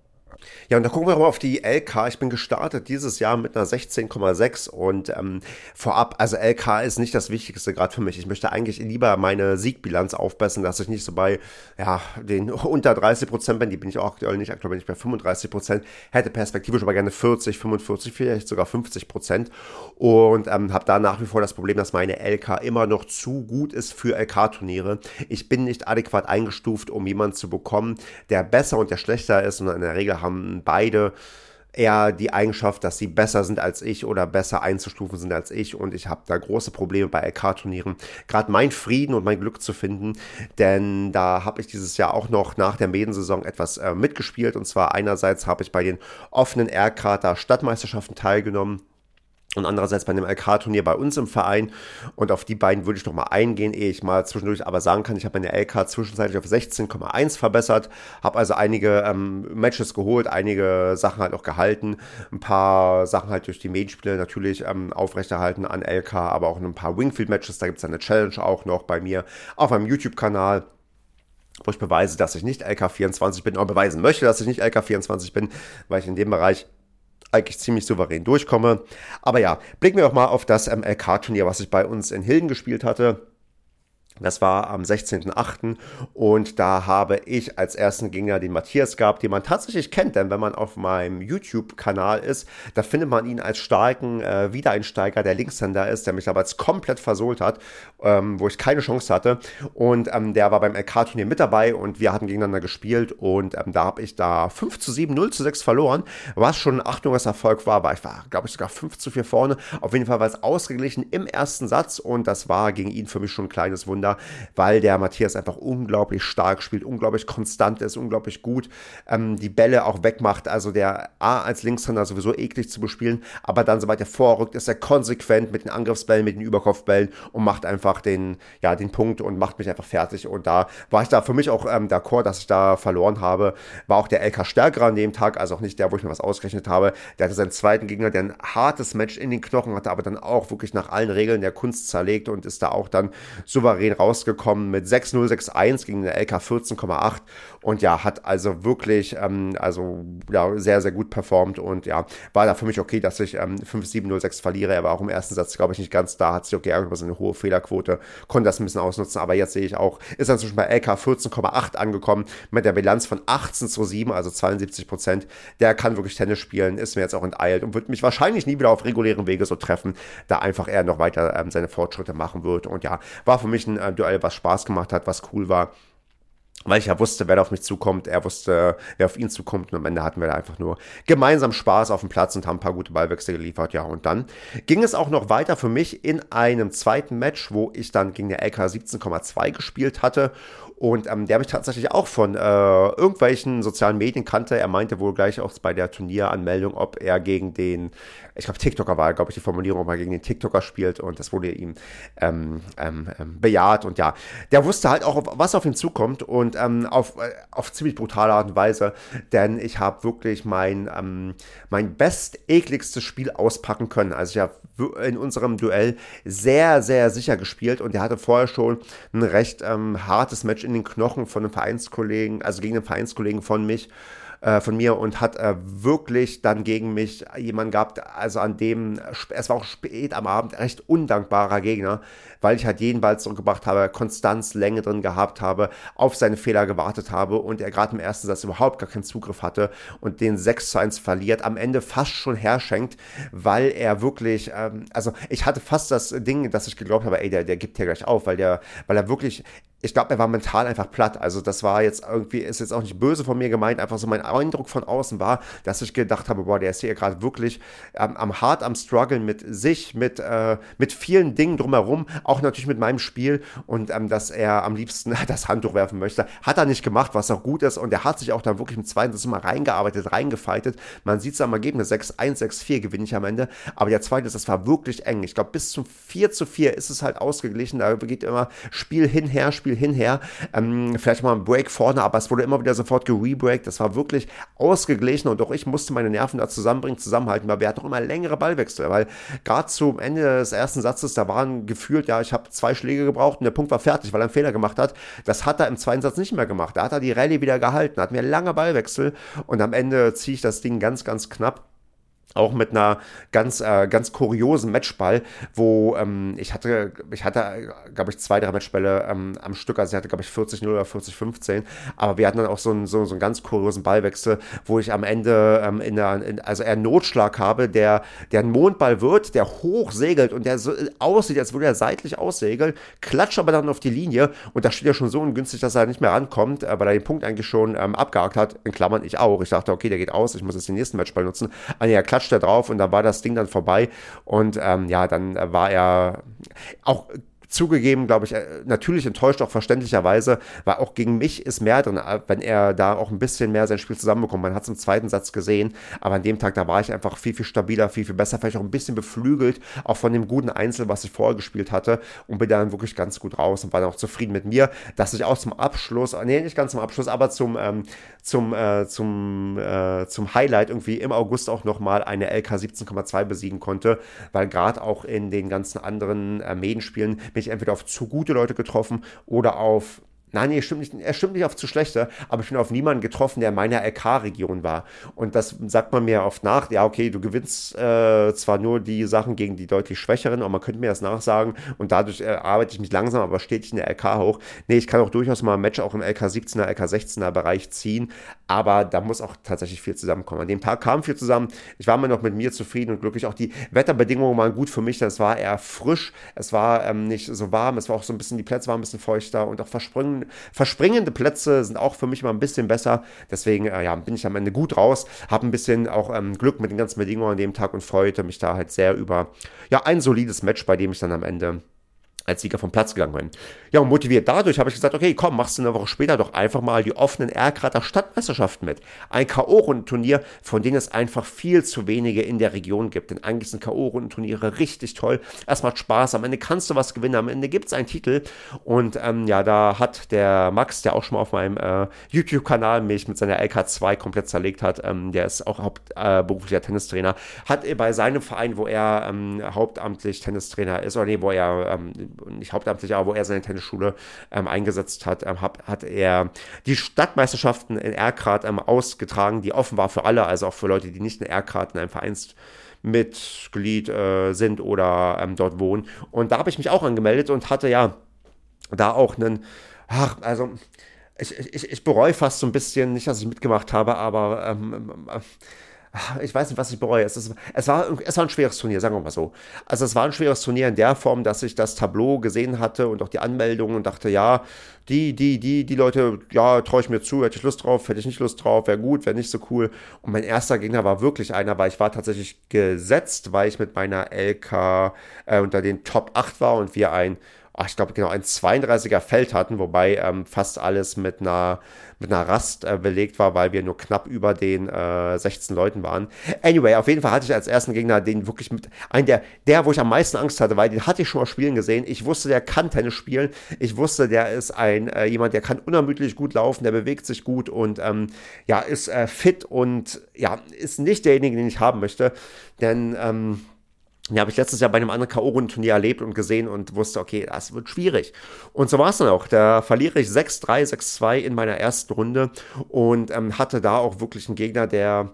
Ja, und da gucken wir mal auf die L K. Ich bin gestartet dieses Jahr mit einer sechzehn Komma sechs und ähm, vorab, also L K ist nicht das Wichtigste gerade für mich. Ich möchte eigentlich lieber meine Siegbilanz aufbessern, dass ich nicht so bei ja, den unter dreißig Prozent bin, die bin ich auch aktuell nicht, aktuell bin ich bei fünfunddreißig Prozent, hätte perspektivisch aber gerne vierzig, fünfundvierzig, vielleicht sogar fünfzig Prozent und ähm, habe da nach wie vor das Problem, dass meine L K immer noch zu gut ist für L K-Turniere. Ich bin nicht adäquat eingestuft, um jemanden zu bekommen, der besser und der schlechter ist und in der Regel haben beide eher die Eigenschaft, dass sie besser sind als ich oder besser einzustufen sind als ich und ich habe da große Probleme bei L K-Turnieren, gerade mein Frieden und mein Glück zu finden, denn da habe ich dieses Jahr auch noch nach der Medensaison etwas äh, mitgespielt und zwar einerseits habe ich bei den offenen Aircarter Stadtmeisterschaften teilgenommen. und andererseits bei einem L K-Turnier bei uns im Verein. Und auf die beiden würde ich noch mal eingehen, ehe ich mal zwischendurch aber sagen kann, ich habe meine L K zwischenzeitlich auf sechzehn Komma eins verbessert, habe also einige ähm, Matches geholt, einige Sachen halt auch gehalten, ein paar Sachen halt durch die Main-Spiele natürlich ähm, aufrechterhalten an L K, aber auch ein paar Wingfield-Matches, da gibt es eine Challenge auch noch bei mir auf meinem YouTube-Kanal, wo ich beweise, dass ich nicht L K vierundzwanzig bin, oder beweisen möchte, dass ich nicht L K vierundzwanzig bin, weil ich in dem Bereich eigentlich ziemlich souverän durchkomme. Aber ja, blicken wir auch mal auf das ähm, L K-Turnier, was ich bei uns in Hilden gespielt hatte. Das war am sechzehnten achten und da habe ich als ersten Gegner den Matthias gehabt, den man tatsächlich kennt, denn wenn man auf meinem YouTube-Kanal ist, da findet man ihn als starken äh, Wiedereinsteiger, der Linkshänder ist, der mich damals komplett versohlt hat, ähm, wo ich keine Chance hatte, und ähm, der war beim L K-Turnier mit dabei und wir hatten gegeneinander gespielt und ähm, da habe ich da fünf zu sieben, null zu sechs verloren, was schon ein Achtungserfolg war, aber ich war, glaube ich, sogar fünf zu vier vorne, auf jeden Fall war es ausgeglichen im ersten Satz und das war gegen ihn für mich schon ein kleines Wunder, weil der Matthias einfach unglaublich stark spielt, unglaublich konstant ist, unglaublich gut ähm, die Bälle auch wegmacht. Also der A als Linkshänder sowieso eklig zu bespielen, aber dann, sobald er vorrückt, ist er konsequent mit den Angriffsbällen, mit den Überkopfbällen und macht einfach den, ja, den Punkt und macht mich einfach fertig. Und da war ich da für mich auch ähm, d'accord, dass ich da verloren habe. War auch der L K stärker an dem Tag, also auch nicht der, wo ich mir was ausgerechnet habe. Der hatte seinen zweiten Gegner, der ein hartes Match in den Knochen hatte, aber dann auch wirklich nach allen Regeln der Kunst zerlegt und ist da auch dann souverän rausgekommen mit sechs null, sechs eins gegen den L K vierzehn Komma acht und ja, hat also wirklich ähm, also ja, sehr, sehr gut performt und ja, war da für mich okay, dass ich ähm, fünf sieben null sechs verliere. Er war auch im ersten Satz, glaube ich, nicht ganz da, hat sich auch geärgert über seine hohe Fehlerquote, konnte das ein bisschen ausnutzen, aber jetzt sehe ich auch, ist dann zwischen bei L K vierzehn Komma acht angekommen mit der Bilanz von achtzehn zu sieben, also zweiundsiebzig Prozent. Der kann wirklich Tennis spielen, ist mir jetzt auch enteilt und wird mich wahrscheinlich nie wieder auf regulären Wege so treffen, da einfach er noch weiter ähm, seine Fortschritte machen wird und ja, war für mich ein äh, Duell, was Spaß gemacht hat, was cool war, weil ich ja wusste, wer da auf mich zukommt, er wusste, wer auf ihn zukommt und am Ende hatten wir da einfach nur gemeinsam Spaß auf dem Platz und haben ein paar gute Ballwechsel geliefert, ja, und dann ging es auch noch weiter für mich in einem zweiten Match, wo ich dann gegen der L K siebzehn Komma zwei gespielt hatte und ähm, der mich tatsächlich auch von äh, irgendwelchen sozialen Medien kannte. Er meinte wohl gleich auch bei der Turnieranmeldung, ob er gegen den, ich glaube TikToker war, glaube ich, die Formulierung, ob er gegen den TikToker spielt und das wurde ihm ähm, ähm, ähm, bejaht und ja, der wusste halt auch, was auf ihn zukommt und ähm, auf, äh, auf ziemlich brutale Art und Weise, denn ich habe wirklich mein, ähm, mein best ekligstes Spiel auspacken können. Also ich habe in unserem Duell sehr, sehr sicher gespielt und er hatte vorher schon ein recht ähm, hartes Match in den Knochen von einem Vereinskollegen, also gegen einen Vereinskollegen von mich, äh, von mir und hat äh, wirklich dann gegen mich jemanden gehabt, also an dem, es war auch spät am Abend, recht undankbarer Gegner, weil ich halt jeden Ball zurückgebracht habe, Konstanz, Länge drin gehabt habe, auf seine Fehler gewartet habe und er gerade im ersten Satz überhaupt gar keinen Zugriff hatte und den sechs zu eins verliert, am Ende fast schon herschenkt, weil er wirklich, ähm, also ich hatte fast das Ding, dass ich geglaubt habe, ey, der, der gibt hier gleich auf, weil der, weil er wirklich, ich glaube, er war mental einfach platt. Also das war jetzt irgendwie, ist jetzt auch nicht böse von mir gemeint, einfach so mein Eindruck von außen war, dass ich gedacht habe, boah, der ist hier gerade wirklich ähm, am hart am struggeln mit sich, mit, äh, mit vielen Dingen drumherum, auch natürlich mit meinem Spiel und ähm, dass er am liebsten das Handtuch werfen möchte. Hat er nicht gemacht, was auch gut ist und er hat sich auch dann wirklich im zweiten Satz immer reingearbeitet, reingefightet. Man sieht es am Ergebnis, sechs eins, sechs vier gewinne ich am Ende, aber der zweite, das war wirklich eng. Ich glaube, bis zum vier zu vier ist es halt ausgeglichen, da geht immer Spiel hin, her, Spiel hinher, ähm, vielleicht mal ein Break vorne, aber es wurde immer wieder sofort gerebreakt, das war wirklich ausgeglichen und auch ich musste meine Nerven da zusammenbringen, zusammenhalten, weil wir hatten auch immer längere Ballwechsel, weil gerade zum Ende des ersten Satzes, da waren gefühlt, ja, ich habe zwei Schläge gebraucht und der Punkt war fertig, weil er einen Fehler gemacht hat, das hat er im zweiten Satz nicht mehr gemacht, da hat er die Rallye wieder gehalten, hatten wir lange Ballwechsel und am Ende ziehe ich das Ding ganz, ganz knapp. Auch mit einer ganz, äh, ganz kuriosen Matchball, wo ähm, ich hatte, ich hatte, glaube ich, zwei, drei Matchbälle ähm, am Stück, also ich hatte, glaube ich, vierzig null oder vierzig fünfzehn, aber wir hatten dann auch so einen, so, so einen ganz kuriosen Ballwechsel, wo ich am Ende ähm, in der, in, also eher einen Notschlag habe, der, der ein Mondball wird, der hoch segelt und der so aussieht, als würde er seitlich aussegeln, klatscht aber dann auf die Linie und da steht er schon so ungünstig, dass er nicht mehr rankommt, äh, weil er den Punkt eigentlich schon ähm, abgehakt hat, in Klammern ich auch. Ich dachte, okay, der geht aus, ich muss jetzt den nächsten Matchball nutzen. Ah, nee, er klatscht da drauf und da war das Ding dann vorbei und ähm, ja, dann war er auch Zugegeben, glaube ich, äh, natürlich enttäuscht, auch verständlicherweise, weil auch gegen mich ist mehr drin, äh, wenn er da auch ein bisschen mehr sein Spiel zusammenbekommt. Man hat es im zweiten Satz gesehen, aber an dem Tag, da war ich einfach viel, viel stabiler, viel, viel besser, vielleicht auch ein bisschen beflügelt, auch von dem guten Einzel, was ich vorher gespielt hatte und bin dann wirklich ganz gut raus und war dann auch zufrieden mit mir, dass ich auch zum Abschluss, nee, nicht ganz zum Abschluss, aber zum, ähm, zum, äh, zum, äh, zum Highlight irgendwie im August auch nochmal eine L K siebzehn Komma zwei besiegen konnte, weil gerade auch in den ganzen anderen äh, Medenspielen bin ich entweder auf zu gute Leute getroffen oder auf Nein, nee, stimmt nicht, er stimmt nicht auf zu schlechte, aber ich bin auf niemanden getroffen, der in meiner L K-Region war. Und das sagt man mir oft nach, ja, okay, du gewinnst äh, zwar nur die Sachen gegen die deutlich Schwächeren, aber man könnte mir das nachsagen und dadurch äh, arbeite ich mich langsam, aber stetig in der L K hoch. Nee, ich kann auch durchaus mal ein Match auch im L K siebzehner, L K sechzehner Bereich ziehen, aber da muss auch tatsächlich viel zusammenkommen. An dem Tag kam viel zusammen, ich war mir noch mit mir zufrieden und glücklich. Auch die Wetterbedingungen waren gut für mich, das war eher frisch, es war ähm, nicht so warm, es war auch so ein bisschen, die Plätze waren ein bisschen feuchter und auch versprungen Verspringende Plätze sind auch für mich mal ein bisschen besser. Deswegen äh, ja, bin ich am Ende gut raus. Habe ein bisschen auch ähm, Glück mit den ganzen Bedingungen an dem Tag und freute mich da halt sehr über ja, ein solides Match, bei dem ich dann am Ende als Sieger vom Platz gegangen bin. Ja, und motiviert dadurch habe ich gesagt, okay, komm, machst du eine Woche später doch einfach mal die offenen Erkrater Stadtmeisterschaften mit. Ein K O-Rundenturnier, von denen es einfach viel zu wenige in der Region gibt. Denn eigentlich sind K O-Rundenturniere richtig toll. Es macht Spaß, am Ende kannst du was gewinnen, am Ende gibt es einen Titel. Und ähm, ja, da hat der Max, der auch schon mal auf meinem äh, YouTube-Kanal mich mit seiner L K zwei komplett zerlegt hat, ähm, der ist auch hauptberuflicher äh, Tennistrainer, hat bei seinem Verein, wo er ähm, hauptamtlich Tennistrainer ist, oder nee, wo er ähm, nicht hauptamtlich, aber wo er seine Tennisschule ähm, eingesetzt hat, ähm, hat, hat er die Stadtmeisterschaften in Erkrath ähm, ausgetragen, die offen war für alle, also auch für Leute, die nicht in Erkrath in einem Vereinsmitglied äh, sind oder ähm, dort wohnen. Und da habe ich mich auch angemeldet und hatte ja da auch einen, ach, also ich, ich, ich bereue fast so ein bisschen, nicht, dass ich mitgemacht habe, aber ähm, äh, ich weiß nicht, was ich bereue. Es, ist, es, war, es war ein schweres Turnier, sagen wir mal so. Also es war ein schweres Turnier in der Form, dass ich das Tableau gesehen hatte und auch die Anmeldungen und dachte, ja, die, die, die, die Leute, ja, traue ich mir zu, hätte ich Lust drauf, hätte ich nicht Lust drauf, wäre gut, wäre nicht so cool. Und mein erster Gegner war wirklich einer, weil ich war tatsächlich gesetzt, weil ich mit meiner L K äh, unter den Top acht war und wir ein ach, ich glaube, genau, ein zweiunddreißiger Feld hatten, wobei ähm, fast alles mit einer, mit einer Rast äh, belegt war, weil wir nur knapp über den äh, sechzehn Leuten waren. Anyway, auf jeden Fall hatte ich als ersten Gegner den wirklich mit, einen der, der, wo ich am meisten Angst hatte, weil den hatte ich schon mal spielen gesehen. Ich wusste, der kann Tennis spielen. Ich wusste, der ist ein äh, jemand, der kann unermüdlich gut laufen, der bewegt sich gut und ähm, ja, ist äh, fit und ja, ist nicht derjenige, den ich haben möchte, denn ähm, ja, habe ich letztes Jahr bei einem anderen K O-Rundenturnier erlebt und gesehen und wusste, okay, das wird schwierig. Und so war es dann auch. Da verliere ich sechs drei, sechs zwei in meiner ersten Runde und ähm, hatte da auch wirklich einen Gegner, der,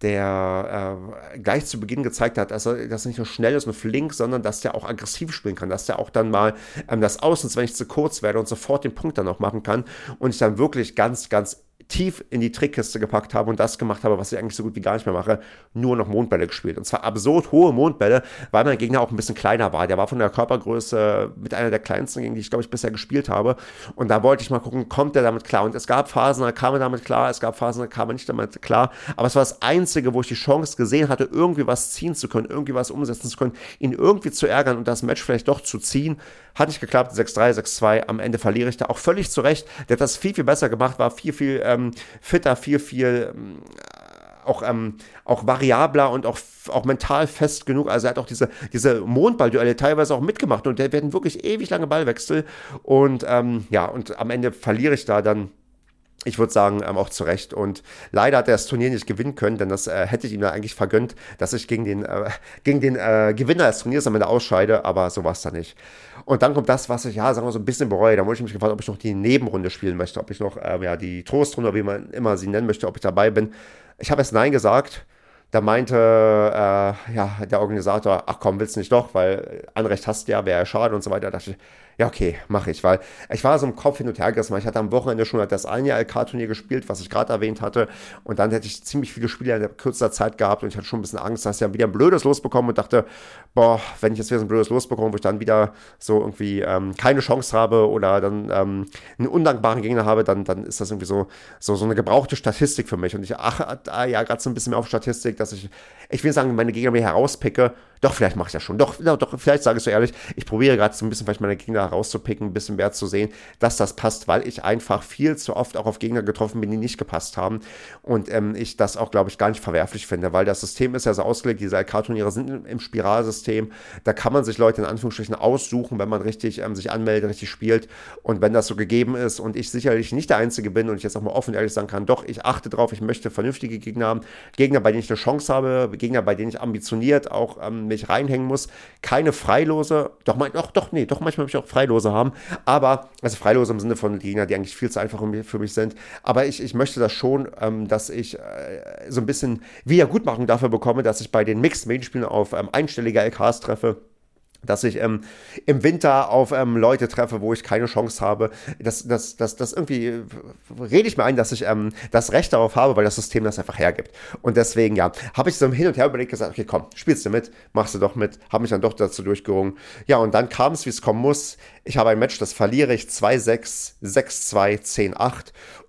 der äh, gleich zu Beginn gezeigt hat, dass er, dass er nicht nur schnell ist und flink, sondern dass der auch aggressiv spielen kann, dass der auch dann mal ähm, das Außen, wenn ich zu kurz werde und sofort den Punkt dann auch machen kann und ich dann wirklich ganz, ganz tief in die Trickkiste gepackt habe und das gemacht habe, was ich eigentlich so gut wie gar nicht mehr mache, nur noch Mondbälle gespielt. Und zwar absurd hohe Mondbälle, weil mein Gegner auch ein bisschen kleiner war. Der war von der Körpergröße mit einer der kleinsten, gegen die ich, glaube ich, bisher gespielt habe. Und da wollte ich mal gucken, kommt der damit klar? Und es gab Phasen, da kam er damit klar, es gab Phasen, da kam er nicht damit klar. Aber es war das Einzige, wo ich die Chance gesehen hatte, irgendwie was ziehen zu können, irgendwie was umsetzen zu können, ihn irgendwie zu ärgern und das Match vielleicht doch zu ziehen. Hat nicht geklappt, sechs drei, sechs zwei, am Ende verliere ich da auch völlig zu Recht. Der hat das viel, viel besser gemacht, war viel, viel ähm, fitter, viel, viel ähm, auch, ähm, auch variabler und auch, auch mental fest genug. Also er hat auch diese, diese Mondballduelle teilweise auch mitgemacht und der werden wirklich ewig lange Ballwechsel und ähm, ja, und am Ende verliere ich da dann. Ich würde sagen, ähm, auch zu Recht. Und leider hat er das Turnier nicht gewinnen können, denn das äh, hätte ich ihm da eigentlich vergönnt, dass ich gegen den, äh, gegen den äh, Gewinner des Turniers am Ende ausscheide, aber so war es dann nicht. Und dann kommt das, was ich, ja, sagen wir so ein bisschen bereue. Da wurde ich mich gefragt, ob ich noch die Nebenrunde spielen möchte, ob ich noch, äh, ja, die Trostrunde, wie man immer sie nennen möchte, ob ich dabei bin. Ich habe jetzt Nein gesagt. Da meinte äh, ja, der Organisator, ach komm, willst du nicht doch, weil Anrecht hast du ja, wäre ja schade und so weiter. Da dachte ich, ja okay, mache ich, weil ich war so im Kopf hin und her gerissen, weil ich hatte am Wochenende schon das ein Jahr L K-Turnier gespielt, was ich gerade erwähnt hatte und dann hätte ich ziemlich viele Spiele in kürzester Zeit gehabt und ich hatte schon ein bisschen Angst, dass ich dann wieder ein blödes Los bekomme und dachte, boah, wenn ich jetzt wieder so ein blödes Los bekomme, wo ich dann wieder so irgendwie ähm, keine Chance habe oder dann ähm, einen undankbaren Gegner habe, dann, dann ist das irgendwie so, so, so eine gebrauchte Statistik für mich und ich achte ja gerade so ein bisschen mehr auf Statistik, dass ich, ich will sagen, meine Gegner mir herauspicke Doch, vielleicht mache ich das schon. Doch, doch, doch vielleicht sage ich so ehrlich, ich probiere gerade so ein bisschen vielleicht meine Gegner rauszupicken, ein bisschen mehr zu sehen, dass das passt, weil ich einfach viel zu oft auch auf Gegner getroffen bin, die nicht gepasst haben. Und ähm, ich das auch, glaube ich, gar nicht verwerflich finde, weil das System ist ja so ausgelegt, diese L K-Turniere sind im, im Spiralsystem. Da kann man sich Leute in Anführungsstrichen aussuchen, wenn man richtig ähm, sich anmeldet, richtig spielt. Und wenn das so gegeben ist und ich sicherlich nicht der Einzige bin und ich jetzt auch mal offen und ehrlich sagen kann, doch, ich achte drauf, ich möchte vernünftige Gegner haben, Gegner, bei denen ich eine Chance habe, Gegner, bei denen ich ambitioniert auch ähm, mich reinhängen muss, keine Freilose, doch, doch, doch, nee, doch, manchmal möchte ich auch Freilose haben, aber, also Freilose im Sinne von Gegner, die eigentlich viel zu einfach für mich sind, aber ich, ich möchte das schon, ähm, dass ich äh, so ein bisschen Wiedergutmachung dafür bekomme, dass ich bei den Mixed-Main-Spielen auf ähm, einstellige L Ks treffe, dass ich ähm, im Winter auf ähm, Leute treffe, wo ich keine Chance habe. Das, das, das, das irgendwie äh, rede ich mir ein, dass ich ähm, das Recht darauf habe, weil das System das einfach hergibt. Und deswegen, ja, habe ich so hin und her überlegt, gesagt, okay, komm, spielst du mit, machst du doch mit, habe mich dann doch dazu durchgerungen. Ja, und dann kam es, wie es kommen muss. Ich habe ein Match, das verliere ich zwei sechs, sechs zwei, zehn acht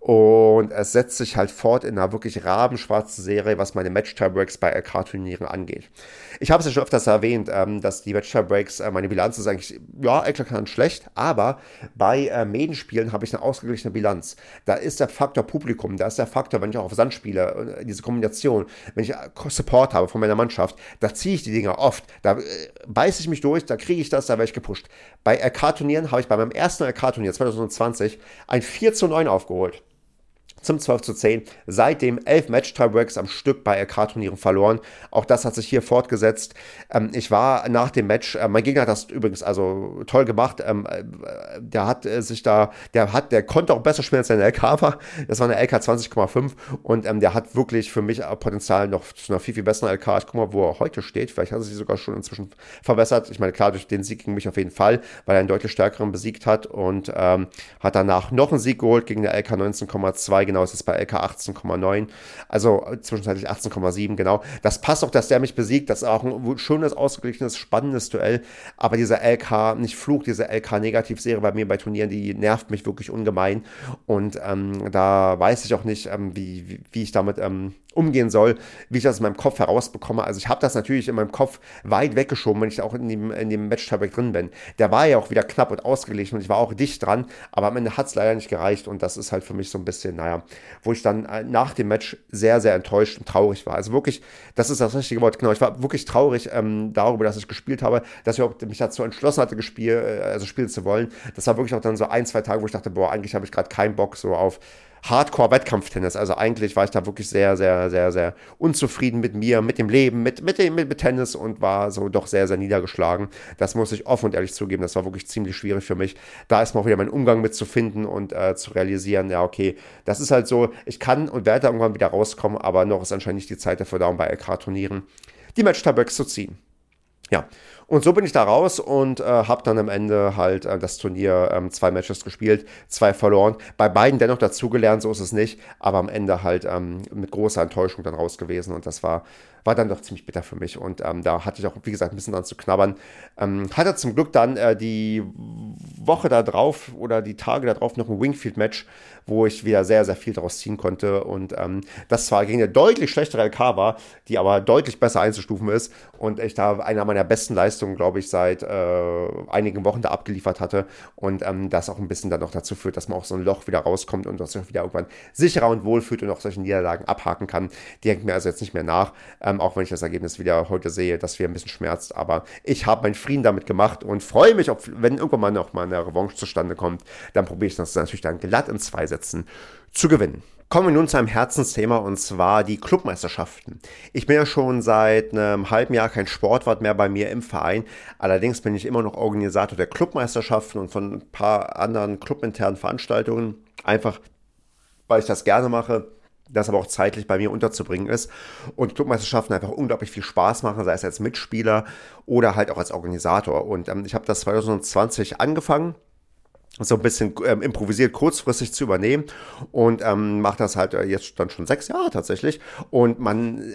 und es setzt sich halt fort in einer wirklich rabenschwarzen Serie, was meine Match-Tiebreaks bei L K-Turnieren angeht. Ich habe es ja schon öfters erwähnt, ähm, dass die Match-Tiebreaks, äh, meine Bilanz ist eigentlich, ja, eklatant schlecht, aber bei äh, Medenspielen habe ich eine ausgeglichene Bilanz. Da ist der Faktor Publikum, da ist der Faktor, wenn ich auch auf Sand spiele, äh, diese Kombination, wenn ich äh, Support habe von meiner Mannschaft, da ziehe ich die Dinger oft, da äh, beiße ich mich durch, da kriege ich das, da werde ich gepusht. Bei L K-Turnieren habe ich bei meinem ersten L K-Turnier zwanzig zwanzig ein vier zu neun aufgeholt. Zum zwölf zu zehn, seitdem elf Match-Tiebreaks am Stück bei L K-Turnieren verloren. Auch das hat sich hier fortgesetzt. Ähm, ich war nach dem Match, äh, mein Gegner hat das übrigens also toll gemacht. Ähm, äh, der hat äh, sich da, der hat, der konnte auch besser spielen als sein L K war. Das war eine L K zwanzig Komma fünf und ähm, der hat wirklich für mich Potenzial noch zu einer viel, viel besseren L K. Ich guck mal, wo er heute steht. Vielleicht hat er sich sogar schon inzwischen verbessert. Ich meine, klar, durch den Sieg gegen mich auf jeden Fall, weil er einen deutlich stärkeren besiegt hat und ähm, hat danach noch einen Sieg geholt gegen eine L K neunzehn Komma zwei. Genau, es ist bei L K achtzehn Komma neun, also zwischenzeitlich achtzehn Komma sieben, genau. Das passt auch, dass der mich besiegt. Das ist auch ein schönes, ausgeglichenes, spannendes Duell. Aber diese L K, nicht Flug, diese L K-Negativserie bei mir bei Turnieren, die nervt mich wirklich ungemein. Und ähm, da weiß ich auch nicht, ähm, wie, wie, wie ich damit ähm, umgehen soll, wie ich das in meinem Kopf herausbekomme. Also ich habe das natürlich in meinem Kopf weit weggeschoben, wenn ich auch in dem, in dem Match-Tieback drin bin. Der war ja auch wieder knapp und ausgeglichen und ich war auch dicht dran, aber am Ende hat es leider nicht gereicht und das ist halt für mich so ein bisschen, naja, wo ich dann nach dem Match sehr, sehr enttäuscht und traurig war. Also wirklich, das ist das richtige Wort, genau, ich war wirklich traurig ähm, darüber, dass ich gespielt habe, dass ich auch mich dazu entschlossen hatte, gespiel, äh, also spielen zu wollen. Das war wirklich auch dann so ein, zwei Tage, wo ich dachte, boah, eigentlich habe ich gerade keinen Bock so auf Hardcore-Wettkampftennis. Also eigentlich war ich da wirklich sehr, sehr, sehr, sehr unzufrieden mit mir, mit dem Leben, mit, mit, dem, mit, mit Tennis und war so doch sehr, sehr niedergeschlagen. Das muss ich offen und ehrlich zugeben. Das war wirklich ziemlich schwierig für mich, da erstmal auch wieder meinen Umgang mitzufinden und äh, zu realisieren, ja, okay, das ist halt so, ich kann und werde da irgendwann wieder rauskommen, aber noch ist anscheinend nicht die Zeit dafür da, um bei L K-Turnieren die Match-Tiebreaks zu ziehen. Ja, und so bin ich da raus und äh, habe dann am Ende halt äh, das Turnier ähm, zwei Matches gespielt, zwei verloren. Bei beiden dennoch dazugelernt, so ist es nicht, aber am Ende halt ähm, mit großer Enttäuschung dann raus gewesen und das war, war dann doch ziemlich bitter für mich und ähm, da hatte ich auch, wie gesagt, ein bisschen dran zu knabbern. Ähm, hatte zum Glück dann äh, die Woche da drauf oder die Tage da drauf noch ein Wingfield-Match, wo ich wieder sehr, sehr viel daraus ziehen konnte und ähm, das zwar gegen eine deutlich schlechtere L K war, die aber deutlich besser einzustufen ist und ich da einer meiner besten Leistungen, glaube ich, seit äh, einigen Wochen da abgeliefert hatte und ähm, das auch ein bisschen dann noch dazu führt, dass man auch so ein Loch wieder rauskommt und sich wieder irgendwann sicherer und wohl fühlt und auch solche Niederlagen abhaken kann. Die hängt mir also jetzt nicht mehr nach, ähm, auch wenn ich das Ergebnis wieder heute sehe, dass wir ein bisschen schmerzt, aber ich habe meinen Frieden damit gemacht und freue mich, ob, wenn irgendwann mal noch mal eine Revanche zustande kommt, dann probiere ich das natürlich dann glatt in zwei Sätzen zu gewinnen. Kommen wir nun zu einem Herzensthema und zwar die Clubmeisterschaften. Ich bin ja schon seit einem halben Jahr kein Sportwart mehr bei mir im Verein. Allerdings bin ich immer noch Organisator der Clubmeisterschaften und von ein paar anderen clubinternen Veranstaltungen. Einfach, weil ich das gerne mache, das aber auch zeitlich bei mir unterzubringen ist. Und Clubmeisterschaften einfach unglaublich viel Spaß machen, sei es als Mitspieler oder halt auch als Organisator. Und ähm, ich habe das zwanzig zwanzig angefangen, so ein bisschen ähm, improvisiert kurzfristig zu übernehmen und ähm, macht das halt äh, jetzt dann schon sechs Jahre tatsächlich und man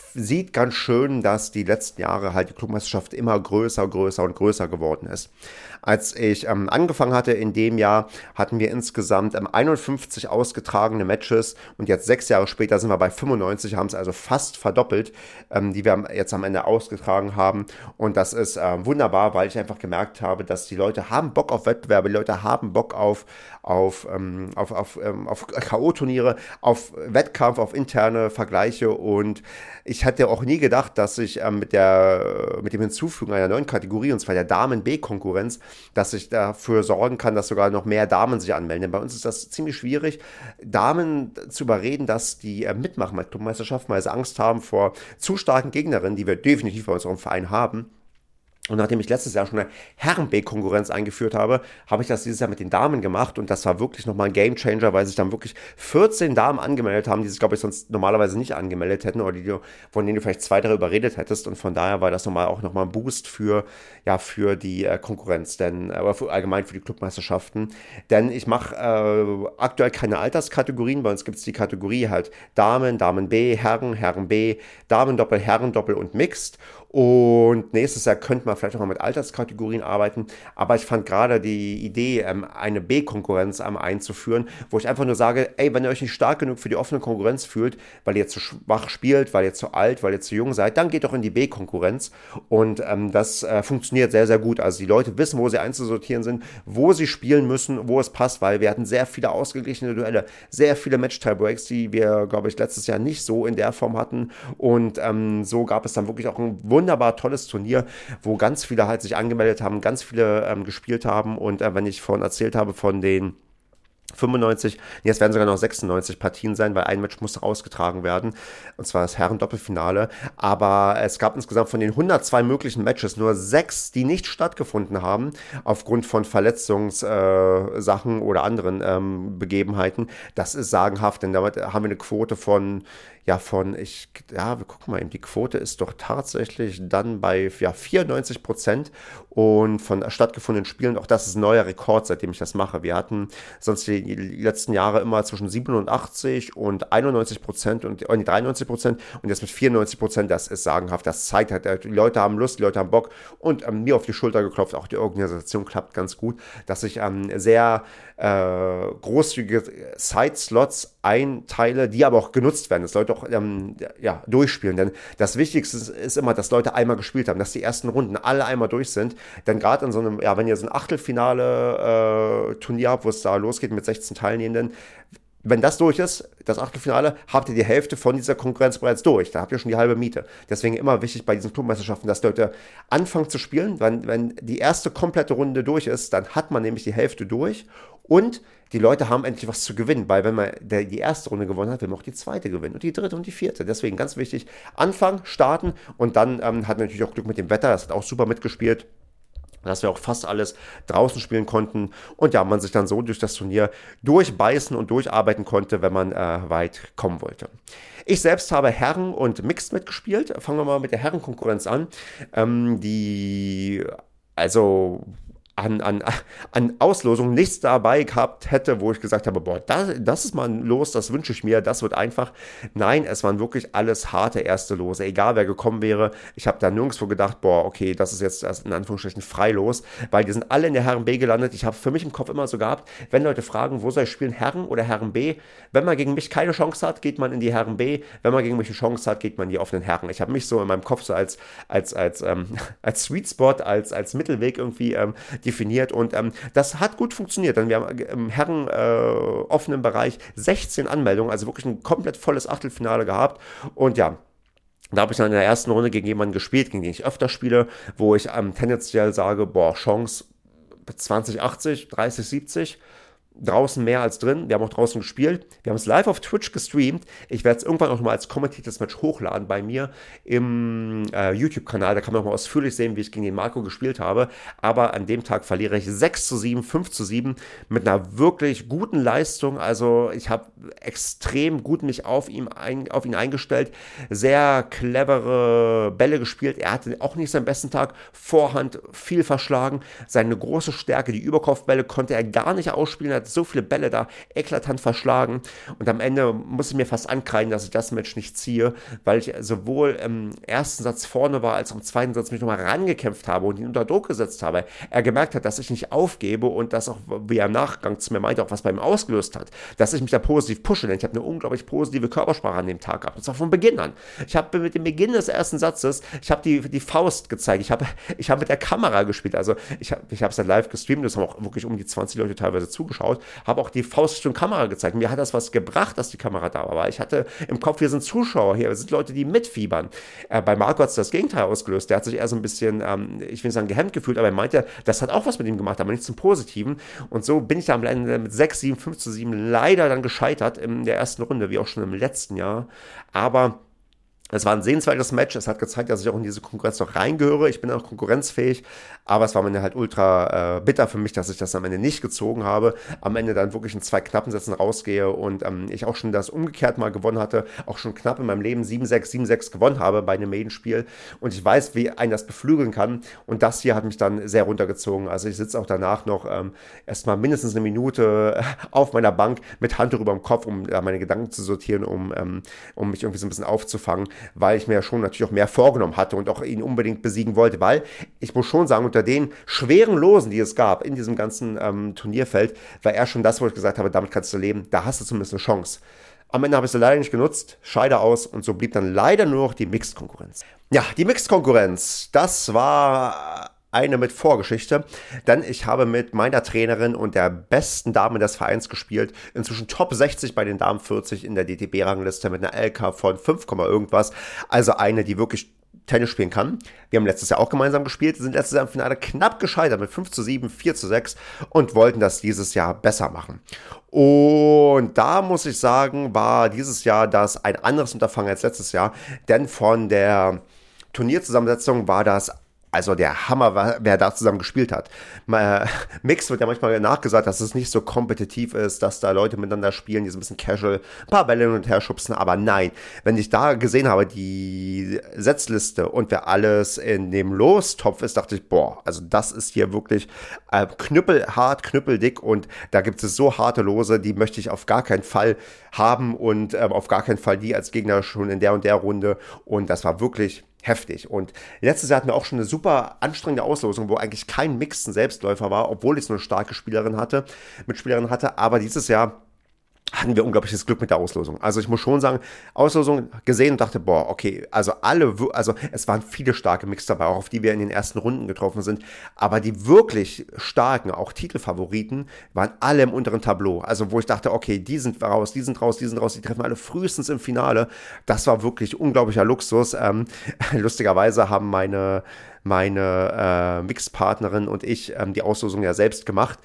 sieht ganz schön, dass die letzten Jahre halt die Clubmeisterschaft immer größer, größer und größer geworden ist. Als ich ähm, angefangen hatte in dem Jahr, hatten wir insgesamt ähm, einundfünfzig ausgetragene Matches und jetzt sechs Jahre später sind wir bei fünfundneunzig, haben es also fast verdoppelt, ähm, die wir jetzt am Ende ausgetragen haben. Und das ist äh, wunderbar, weil ich einfach gemerkt habe, dass die Leute haben Bock auf Wettbewerbe, die Leute haben Bock auf, auf, ähm, auf, auf, ähm, auf K O-Turniere, auf Wettkampf, auf interne Vergleiche. Und ich hatte auch nie gedacht, dass ich ähm, mit, der, mit dem Hinzufügen einer neuen Kategorie, und zwar der Damen-B-Konkurrenz, dass ich dafür sorgen kann, dass sogar noch mehr Damen sich anmelden. Denn bei uns ist das ziemlich schwierig, Damen zu überreden, dass die äh, mitmachen bei Clubmeisterschaften, weil sie Angst haben vor zu starken Gegnerinnen, die wir definitiv bei unserem Verein haben. Und nachdem ich letztes Jahr schon eine Herren-B-Konkurrenz eingeführt habe, habe ich das dieses Jahr mit den Damen gemacht und das war wirklich nochmal ein Gamechanger, weil sich dann wirklich vierzehn Damen angemeldet haben, die sich, glaube ich, sonst normalerweise nicht angemeldet hätten oder die du, von denen du vielleicht zwei, drei überredet hättest, und von daher war das nochmal auch nochmal ein Boost für, ja, für die äh, Konkurrenz, denn, aber für, allgemein für die Clubmeisterschaften, denn ich mache äh, aktuell keine Alterskategorien, bei uns gibt es die Kategorie halt Damen, Damen B, Herren, Herren B, Damen-Doppel, Herren-Doppel und Mixed. Und nächstes Jahr könnte man vielleicht auch mal mit Alterskategorien arbeiten. Aber ich fand gerade die Idee, eine B-Konkurrenz einzuführen, wo ich einfach nur sage, ey, wenn ihr euch nicht stark genug für die offene Konkurrenz fühlt, weil ihr zu schwach spielt, weil ihr zu alt, weil ihr zu jung seid, dann geht doch in die B-Konkurrenz. Und ähm, das äh, funktioniert sehr, sehr gut. Also die Leute wissen, wo sie einzusortieren sind, wo sie spielen müssen, wo es passt, weil wir hatten sehr viele ausgeglichene Duelle, sehr viele Match-Tiebreaks, die wir, glaube ich, letztes Jahr nicht so in der Form hatten. Und ähm, so gab es dann wirklich auch ein wunderbar tolles Turnier, wo ganz viele halt sich angemeldet haben, ganz viele ähm, gespielt haben, und äh, wenn ich vorhin erzählt habe von den fünfundneunzig, jetzt werden sogar noch sechsundneunzig Partien sein, weil ein Match musste ausgetragen werden, und zwar das Herren-Doppelfinale, aber es gab insgesamt von den hundertzwei möglichen Matches nur sechs, die nicht stattgefunden haben, aufgrund von Verletzungssachen äh, oder anderen ähm, Begebenheiten. Das ist sagenhaft, denn damit haben wir eine Quote von Ja, von, ich, ja, wir gucken mal eben, die Quote ist doch tatsächlich dann bei, ja, vierundneunzig Prozent und von stattgefundenen Spielen, auch das ist ein neuer Rekord, seitdem ich das mache. Wir hatten sonst die letzten Jahre immer zwischen siebenundachtzig und einundneunzig Prozent und, und dreiundneunzig Prozent und jetzt mit vierundneunzig Prozent, das ist sagenhaft, das zeigt halt, die Leute haben Lust, die Leute haben Bock, und ähm, mir auf die Schulter geklopft, auch die Organisation klappt ganz gut, dass ich ähm, sehr äh, großzügige Side-Slots einteile, die aber auch genutzt werden, dass Leute auch ähm, ja, durchspielen, denn das Wichtigste ist, ist immer, dass Leute einmal gespielt haben, dass die ersten Runden alle einmal durch sind, denn gerade in so einem, ja, wenn ihr so ein Achtelfinale-Turnier äh, habt, wo es da losgeht mit sechzehn Teilnehmenden, wenn das durch ist, das Achtelfinale, habt ihr die Hälfte von dieser Konkurrenz bereits durch. Da habt ihr schon die halbe Miete. Deswegen immer wichtig bei diesen Clubmeisterschaften, dass Leute anfangen zu spielen. Wenn, wenn die erste komplette Runde durch ist, dann hat man nämlich die Hälfte durch und die Leute haben endlich was zu gewinnen, weil wenn man der, die erste Runde gewonnen hat, will man auch die zweite gewinnen und die dritte und die vierte. Deswegen ganz wichtig, anfangen, starten, und dann ähm, hat man natürlich auch Glück mit dem Wetter. Das hat auch super mitgespielt, dass wir auch fast alles draußen spielen konnten und ja, man sich dann so durch das Turnier durchbeißen und durcharbeiten konnte, wenn man äh, weit kommen wollte. Ich selbst habe Herren und Mixed mitgespielt. Fangen wir mal mit der Herrenkonkurrenz an. Ähm, die, also an, an, an Auslosung nichts dabei gehabt hätte, wo ich gesagt habe, boah, das, das ist mal los, das wünsche ich mir, das wird einfach. Nein, es waren wirklich alles harte erste Lose, egal wer gekommen wäre. Ich habe da nirgendwo gedacht, boah, okay, das ist jetzt in Anführungsstrichen freilos, weil die sind alle in der Herren B gelandet. Ich habe für mich im Kopf immer so gehabt, wenn Leute fragen, wo soll ich spielen, Herren oder Herren B? Wenn man gegen mich keine Chance hat, geht man in die Herren B. Wenn man gegen mich eine Chance hat, geht man in die offenen Herren. Ich habe mich so in meinem Kopf so als, als, als, ähm, als Sweet Spot, als, als Mittelweg irgendwie ähm, definiert, und ähm, das hat gut funktioniert, denn wir haben im Herren äh, offenen Bereich sechzehn Anmeldungen, also wirklich ein komplett volles Achtelfinale gehabt, und ja, da habe ich dann in der ersten Runde gegen jemanden gespielt, gegen den ich öfter spiele, wo ich ähm, tendenziell sage, boah, Chance zwanzig achtzig, dreißig siebzig, draußen mehr als drin. Wir haben auch draußen gespielt. Wir haben es live auf Twitch gestreamt. Ich werde es irgendwann auch mal als kommentiertes Match hochladen bei mir im äh, YouTube-Kanal. Da kann man auch mal ausführlich sehen, wie ich gegen den Marco gespielt habe. Aber an dem Tag verliere ich sechs zu sieben, fünf zu sieben mit einer wirklich guten Leistung. Also ich habe extrem gut mich auf ihn, ein, auf ihn eingestellt. Sehr clevere Bälle gespielt. Er hatte auch nicht seinen besten Tag. Vorhand viel verschlagen. Seine große Stärke, die Überkopfbälle, konnte er gar nicht ausspielen. Er hat hatte so viele Bälle da eklatant verschlagen und am Ende musste ich mir fast ankreiden, dass ich das Match nicht ziehe, weil ich sowohl im ersten Satz vorne war, als auch im zweiten Satz mich nochmal rangekämpft habe und ihn unter Druck gesetzt habe. Er gemerkt hat, dass ich nicht aufgebe und das auch, wie er im Nachgang zu mir meinte, auch was bei ihm ausgelöst hat, dass ich mich da positiv pushe, denn ich habe eine unglaublich positive Körpersprache an dem Tag gehabt. Und zwar von Beginn an. Ich habe mit dem Beginn des ersten Satzes, ich habe die, die Faust gezeigt, ich habe ich hab mit der Kamera gespielt, also ich habe ich es dann live gestreamt, das haben auch wirklich um die zwanzig Leute teilweise zugeschaut, habe auch die Faust Richtung Kamera gezeigt. Mir hat das was gebracht, dass die Kamera da war. Ich hatte im Kopf, hier sind Zuschauer, hier sind Leute, die mitfiebern. Äh, bei Marco hat es das Gegenteil ausgelöst. Der hat sich eher so ein bisschen, ähm, ich will nicht sagen, gehemmt gefühlt, aber er meinte, das hat auch was mit ihm gemacht, aber nicht zum Positiven. Und so bin ich da am Ende mit sechs, sieben, fünf zu sieben leider dann gescheitert in der ersten Runde, wie auch schon im letzten Jahr. Aber es war ein sehenswertes Match. Es hat gezeigt, dass ich auch in diese Konkurrenz noch reingehöre. Ich bin auch konkurrenzfähig, aber es war am Ende halt ultra äh, bitter für mich, dass ich das am Ende nicht gezogen habe. Am Ende dann wirklich in zwei knappen Sätzen rausgehe und ähm, ich auch schon das umgekehrt mal gewonnen hatte, auch schon knapp in meinem Leben sieben sechs, sieben sechs gewonnen habe bei einem Maiden-Spiel. Und ich weiß, wie einen das beflügeln kann. Und das hier hat mich dann sehr runtergezogen. Also ich sitze auch danach noch ähm, erstmal mindestens eine Minute auf meiner Bank mit Handtuch über dem Kopf, um äh, meine Gedanken zu sortieren, um, ähm, um mich irgendwie so ein bisschen aufzufangen, weil ich mir ja schon natürlich auch mehr vorgenommen hatte und auch ihn unbedingt besiegen wollte, weil ich muss schon sagen, unter den schweren Losen, die es gab in diesem ganzen ähm, Turnierfeld, war er schon das, wo ich gesagt habe, damit kannst du leben, da hast du zumindest eine Chance. Am Ende habe ich sie leider nicht genutzt, scheide aus und so blieb dann leider nur noch die Mixed-Konkurrenz. Ja, die Mixed-Konkurrenz, das war eine mit Vorgeschichte, denn ich habe mit meiner Trainerin und der besten Dame des Vereins gespielt, inzwischen Top sechzig bei den Damen vierzig in der D T B-Rangliste mit einer L K von fünf, irgendwas, also eine, die wirklich Tennis spielen kann. Wir haben letztes Jahr auch gemeinsam gespielt, sind letztes Jahr im Finale knapp gescheitert mit fünf zu sieben, vier zu sechs und wollten das dieses Jahr besser machen. Und da muss ich sagen, war dieses Jahr das ein anderes Unterfangen als letztes Jahr, denn von der Turnierzusammensetzung war das also der Hammer, wer da zusammen gespielt hat. Mix wird ja manchmal nachgesagt, dass es nicht so kompetitiv ist, dass da Leute miteinander spielen, die so ein bisschen casual, ein paar Bälle hin und her schubsen, aber nein. Wenn ich da gesehen habe, die Setzliste und wer alles in dem Lostopf ist, dachte ich, boah, also das ist hier wirklich äh, knüppelhart, knüppeldick und da gibt es so harte Lose, die möchte ich auf gar keinen Fall haben und äh, auf gar keinen Fall die als Gegner schon in der und der Runde und das war wirklich heftig. Und letztes Jahr hatten wir auch schon eine super anstrengende Auslosung, wo eigentlich kein Mix ein Selbstläufer war, obwohl ich so eine starke Spielerin hatte, Mitspielerin hatte. Aber dieses Jahr hatten wir unglaubliches Glück mit der Auslosung. Also ich muss schon sagen, Auslosung gesehen und dachte, boah, okay, also alle, also es waren viele starke Mix dabei, auch auf die wir in den ersten Runden getroffen sind, aber die wirklich starken, auch Titelfavoriten, waren alle im unteren Tableau. Also wo ich dachte, okay, die sind raus, die sind raus, die sind raus, die treffen alle frühestens im Finale. Das war wirklich unglaublicher Luxus. Ähm, lustigerweise haben meine meine äh, Mixpartnerin und ich ähm, die Auslosung ja selbst gemacht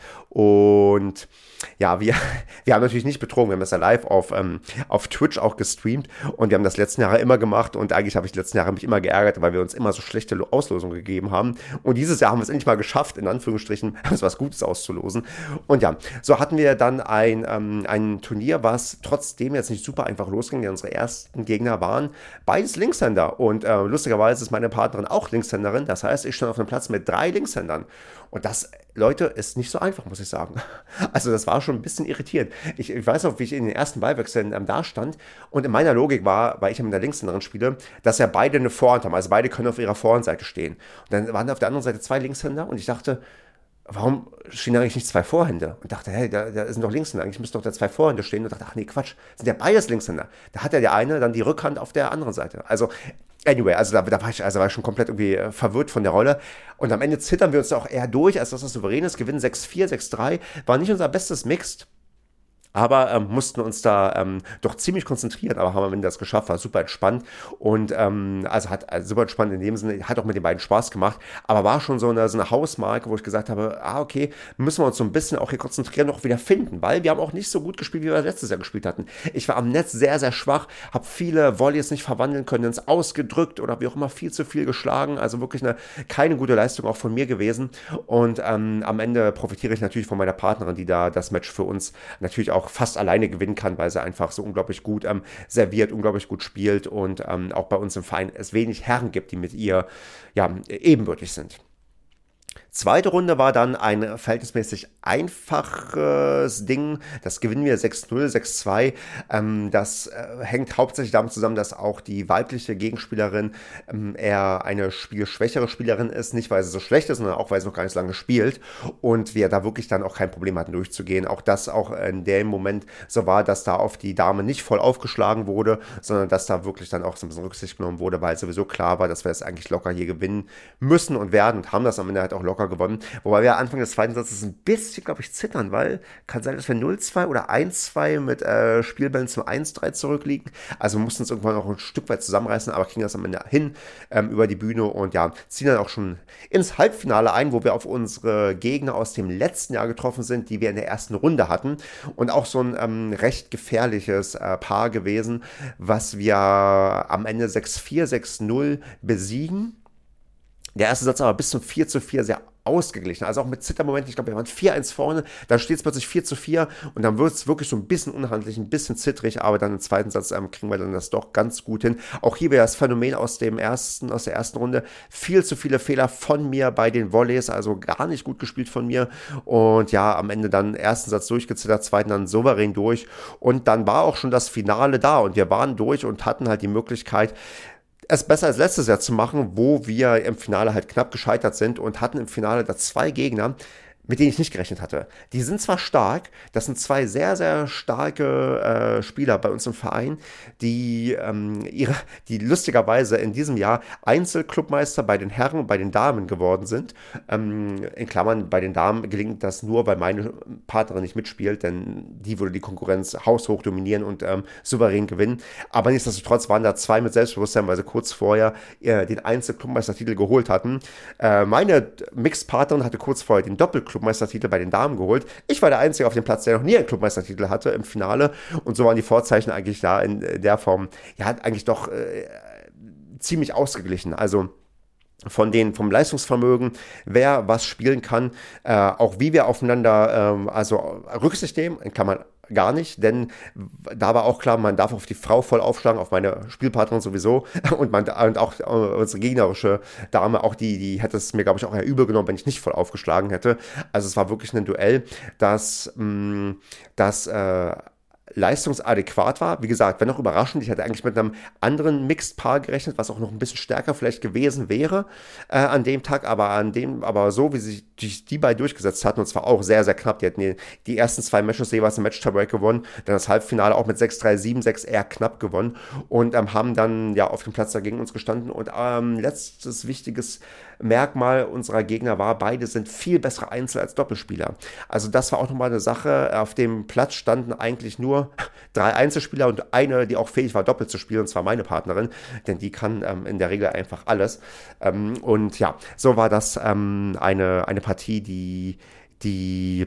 und ja, wir, wir haben natürlich nicht betrogen, wir haben das ja live auf, ähm, auf Twitch auch gestreamt und wir haben das letzten Jahre immer gemacht und eigentlich habe ich die letzten Jahre mich immer geärgert, weil wir uns immer so schlechte Auslosungen gegeben haben und dieses Jahr haben wir es endlich mal geschafft, in Anführungsstrichen, was Gutes auszulosen und ja, so hatten wir dann ein, ähm, ein Turnier, was trotzdem jetzt nicht super einfach losging, denn unsere ersten Gegner waren beides Linkshänder und äh, lustigerweise ist meine Partnerin auch Linkshänderin, das heißt, ich stand auf einem Platz mit drei Linkshändern und das, Leute, ist nicht so einfach, muss ich sagen. Also das war schon ein bisschen irritierend. Ich, ich weiß noch, wie ich in den ersten Ballwechseln ähm, da stand und in meiner Logik war, weil ich ja mit der Linkshänderin spiele, dass ja beide eine Vorhand haben, also beide können auf ihrer Vorhandseite stehen. Und dann waren auf der anderen Seite zwei Linkshänder und ich dachte, warum stehen eigentlich nicht zwei Vorhände? Und dachte, hey, da, da sind doch Linkshänder, eigentlich müssten doch da zwei Vorhände stehen. Und dachte, ach nee, Quatsch, sind ja beides Linkshänder. Da hat ja der eine dann die Rückhand auf der anderen Seite. Also, anyway, also da, da war ich, also war ich schon komplett irgendwie äh, verwirrt von der Rolle. Und am Ende zittern wir uns da auch eher durch, als dass das souverän ist. Gewinn sechs vier, sechs drei, war nicht unser bestes Mixed. Aber ähm, mussten uns da ähm, doch ziemlich konzentrieren, aber haben am Ende das geschafft, war super entspannt und ähm, also hat also super entspannt in dem Sinne, hat auch mit den beiden Spaß gemacht, aber war schon so eine, so eine Hausmarke, wo ich gesagt habe, ah okay, müssen wir uns so ein bisschen auch hier konzentrieren, noch wieder finden, weil wir haben auch nicht so gut gespielt, wie wir letztes Jahr gespielt hatten. Ich war am Netz sehr, sehr schwach, habe viele Volleys nicht verwandeln können, ins Ausgedrückt oder wie auch immer, viel zu viel geschlagen, also wirklich eine keine gute Leistung auch von mir gewesen und ähm, am Ende profitiere ich natürlich von meiner Partnerin, die da das Match für uns natürlich auch fast alleine gewinnen kann, weil sie einfach so unglaublich gut ähm, serviert, unglaublich gut spielt und ähm, auch bei uns im Verein es wenig Herren gibt, die mit ihr ja, ebenbürtig sind. Zweite Runde war dann ein verhältnismäßig einfaches Ding. Das gewinnen wir sechs null, sechs zwei. Ähm, das äh, hängt hauptsächlich damit zusammen, dass auch die weibliche Gegenspielerin ähm, eher eine spielschwächere Spielerin ist. Nicht, weil sie so schlecht ist, sondern auch, weil sie noch gar nicht so lange spielt. Und wir da wirklich dann auch kein Problem hatten, durchzugehen. Auch das auch in dem Moment so war, dass da auf die Dame nicht voll aufgeschlagen wurde, sondern dass da wirklich dann auch so ein bisschen Rücksicht genommen wurde, weil sowieso klar war, dass wir es eigentlich locker hier gewinnen müssen und werden und haben das am Ende halt auch locker gewonnen. Wobei wir Anfang des zweiten Satzes ein bisschen, glaube ich, zittern, weil kann sein, dass wir null zwei oder eins zwei mit äh, Spielbällen zum eins drei zurückliegen. Also wir mussten uns irgendwann auch ein Stück weit zusammenreißen, aber kriegen das am Ende hin ähm, über die Bühne und ja, ziehen dann auch schon ins Halbfinale ein, wo wir auf unsere Gegner aus dem letzten Jahr getroffen sind, die wir in der ersten Runde hatten. Und auch so ein ähm, recht gefährliches äh, Paar gewesen, was wir am Ende sechs vier, sechs null besiegen. Der erste Satz aber bis zum vier zu vier sehr ausgeglichen. Also auch mit Zittermomenten, ich glaube, wir waren vier eins vorne, dann steht es plötzlich vier zu vier und dann wird es wirklich so ein bisschen unhandlich, ein bisschen zittrig, aber dann im zweiten Satz ähm, kriegen wir dann das doch ganz gut hin. Auch hier wäre das Phänomen aus dem ersten, aus der ersten Runde, viel zu viele Fehler von mir bei den Volleys, also gar nicht gut gespielt von mir und ja, am Ende dann ersten Satz durchgezittert, zweiten dann souverän durch und dann war auch schon das Finale da und wir waren durch und hatten halt die Möglichkeit, es besser als letztes Jahr zu machen, wo wir im Finale halt knapp gescheitert sind und hatten im Finale da zwei Gegner, mit denen ich nicht gerechnet hatte. Die sind zwar stark, das sind zwei sehr, sehr starke äh, Spieler bei uns im Verein, die, ähm, ihre, die lustigerweise in diesem Jahr Einzelclubmeister bei den Herren und bei den Damen geworden sind. Ähm, in Klammern, bei den Damen gelingt das nur, weil meine Partnerin nicht mitspielt, denn die würde die Konkurrenz haushoch dominieren und ähm, souverän gewinnen. Aber nichtsdestotrotz waren da zwei mit Selbstbewusstsein, weil sie kurz vorher äh, den Einzelclubmeistertitel geholt hatten. Äh, meine Mixed-Partnerin hatte kurz vorher den Doppelclub Clubmeistertitel bei den Damen geholt. Ich war der Einzige auf dem Platz, der noch nie einen Clubmeistertitel hatte im Finale und so waren die Vorzeichen eigentlich da in der Form, ja, eigentlich doch äh, ziemlich ausgeglichen. Also von den, vom Leistungsvermögen, wer was spielen kann, äh, auch wie wir aufeinander, ähm, also Rücksicht nehmen, in Klammern gar nicht, denn da war auch klar, man darf auf die Frau voll aufschlagen, auf meine Spielpartnerin sowieso und, man, und auch unsere gegnerische Dame, auch die, die hätte es mir, glaube ich, auch eher übel genommen, wenn ich nicht voll aufgeschlagen hätte. Also es war wirklich ein Duell, das, mh, das äh, leistungsadäquat war. Wie gesagt, wenn auch überraschend, ich hätte eigentlich mit einem anderen Mixed-Paar gerechnet, was auch noch ein bisschen stärker vielleicht gewesen wäre äh, an dem Tag, aber an dem, aber so wie sich die, die beiden durchgesetzt hatten, und zwar auch sehr, sehr knapp, die hatten die, die ersten zwei Matches jeweils im Match-Tiebreak gewonnen, dann das Halbfinale auch mit sechs drei, sieben sechs eher knapp gewonnen und ähm, haben dann ja auf dem Platz dagegen uns gestanden und ähm, letztes wichtiges Merkmal unserer Gegner war, beide sind viel bessere Einzel- als Doppelspieler. Also das war auch nochmal eine Sache. Auf dem Platz standen eigentlich nur drei Einzelspieler und eine, die auch fähig war, doppelt zu spielen, und zwar meine Partnerin, denn die kann ähm, in der Regel einfach alles. Ähm, und ja, so war das ähm, eine, eine Partie, die, die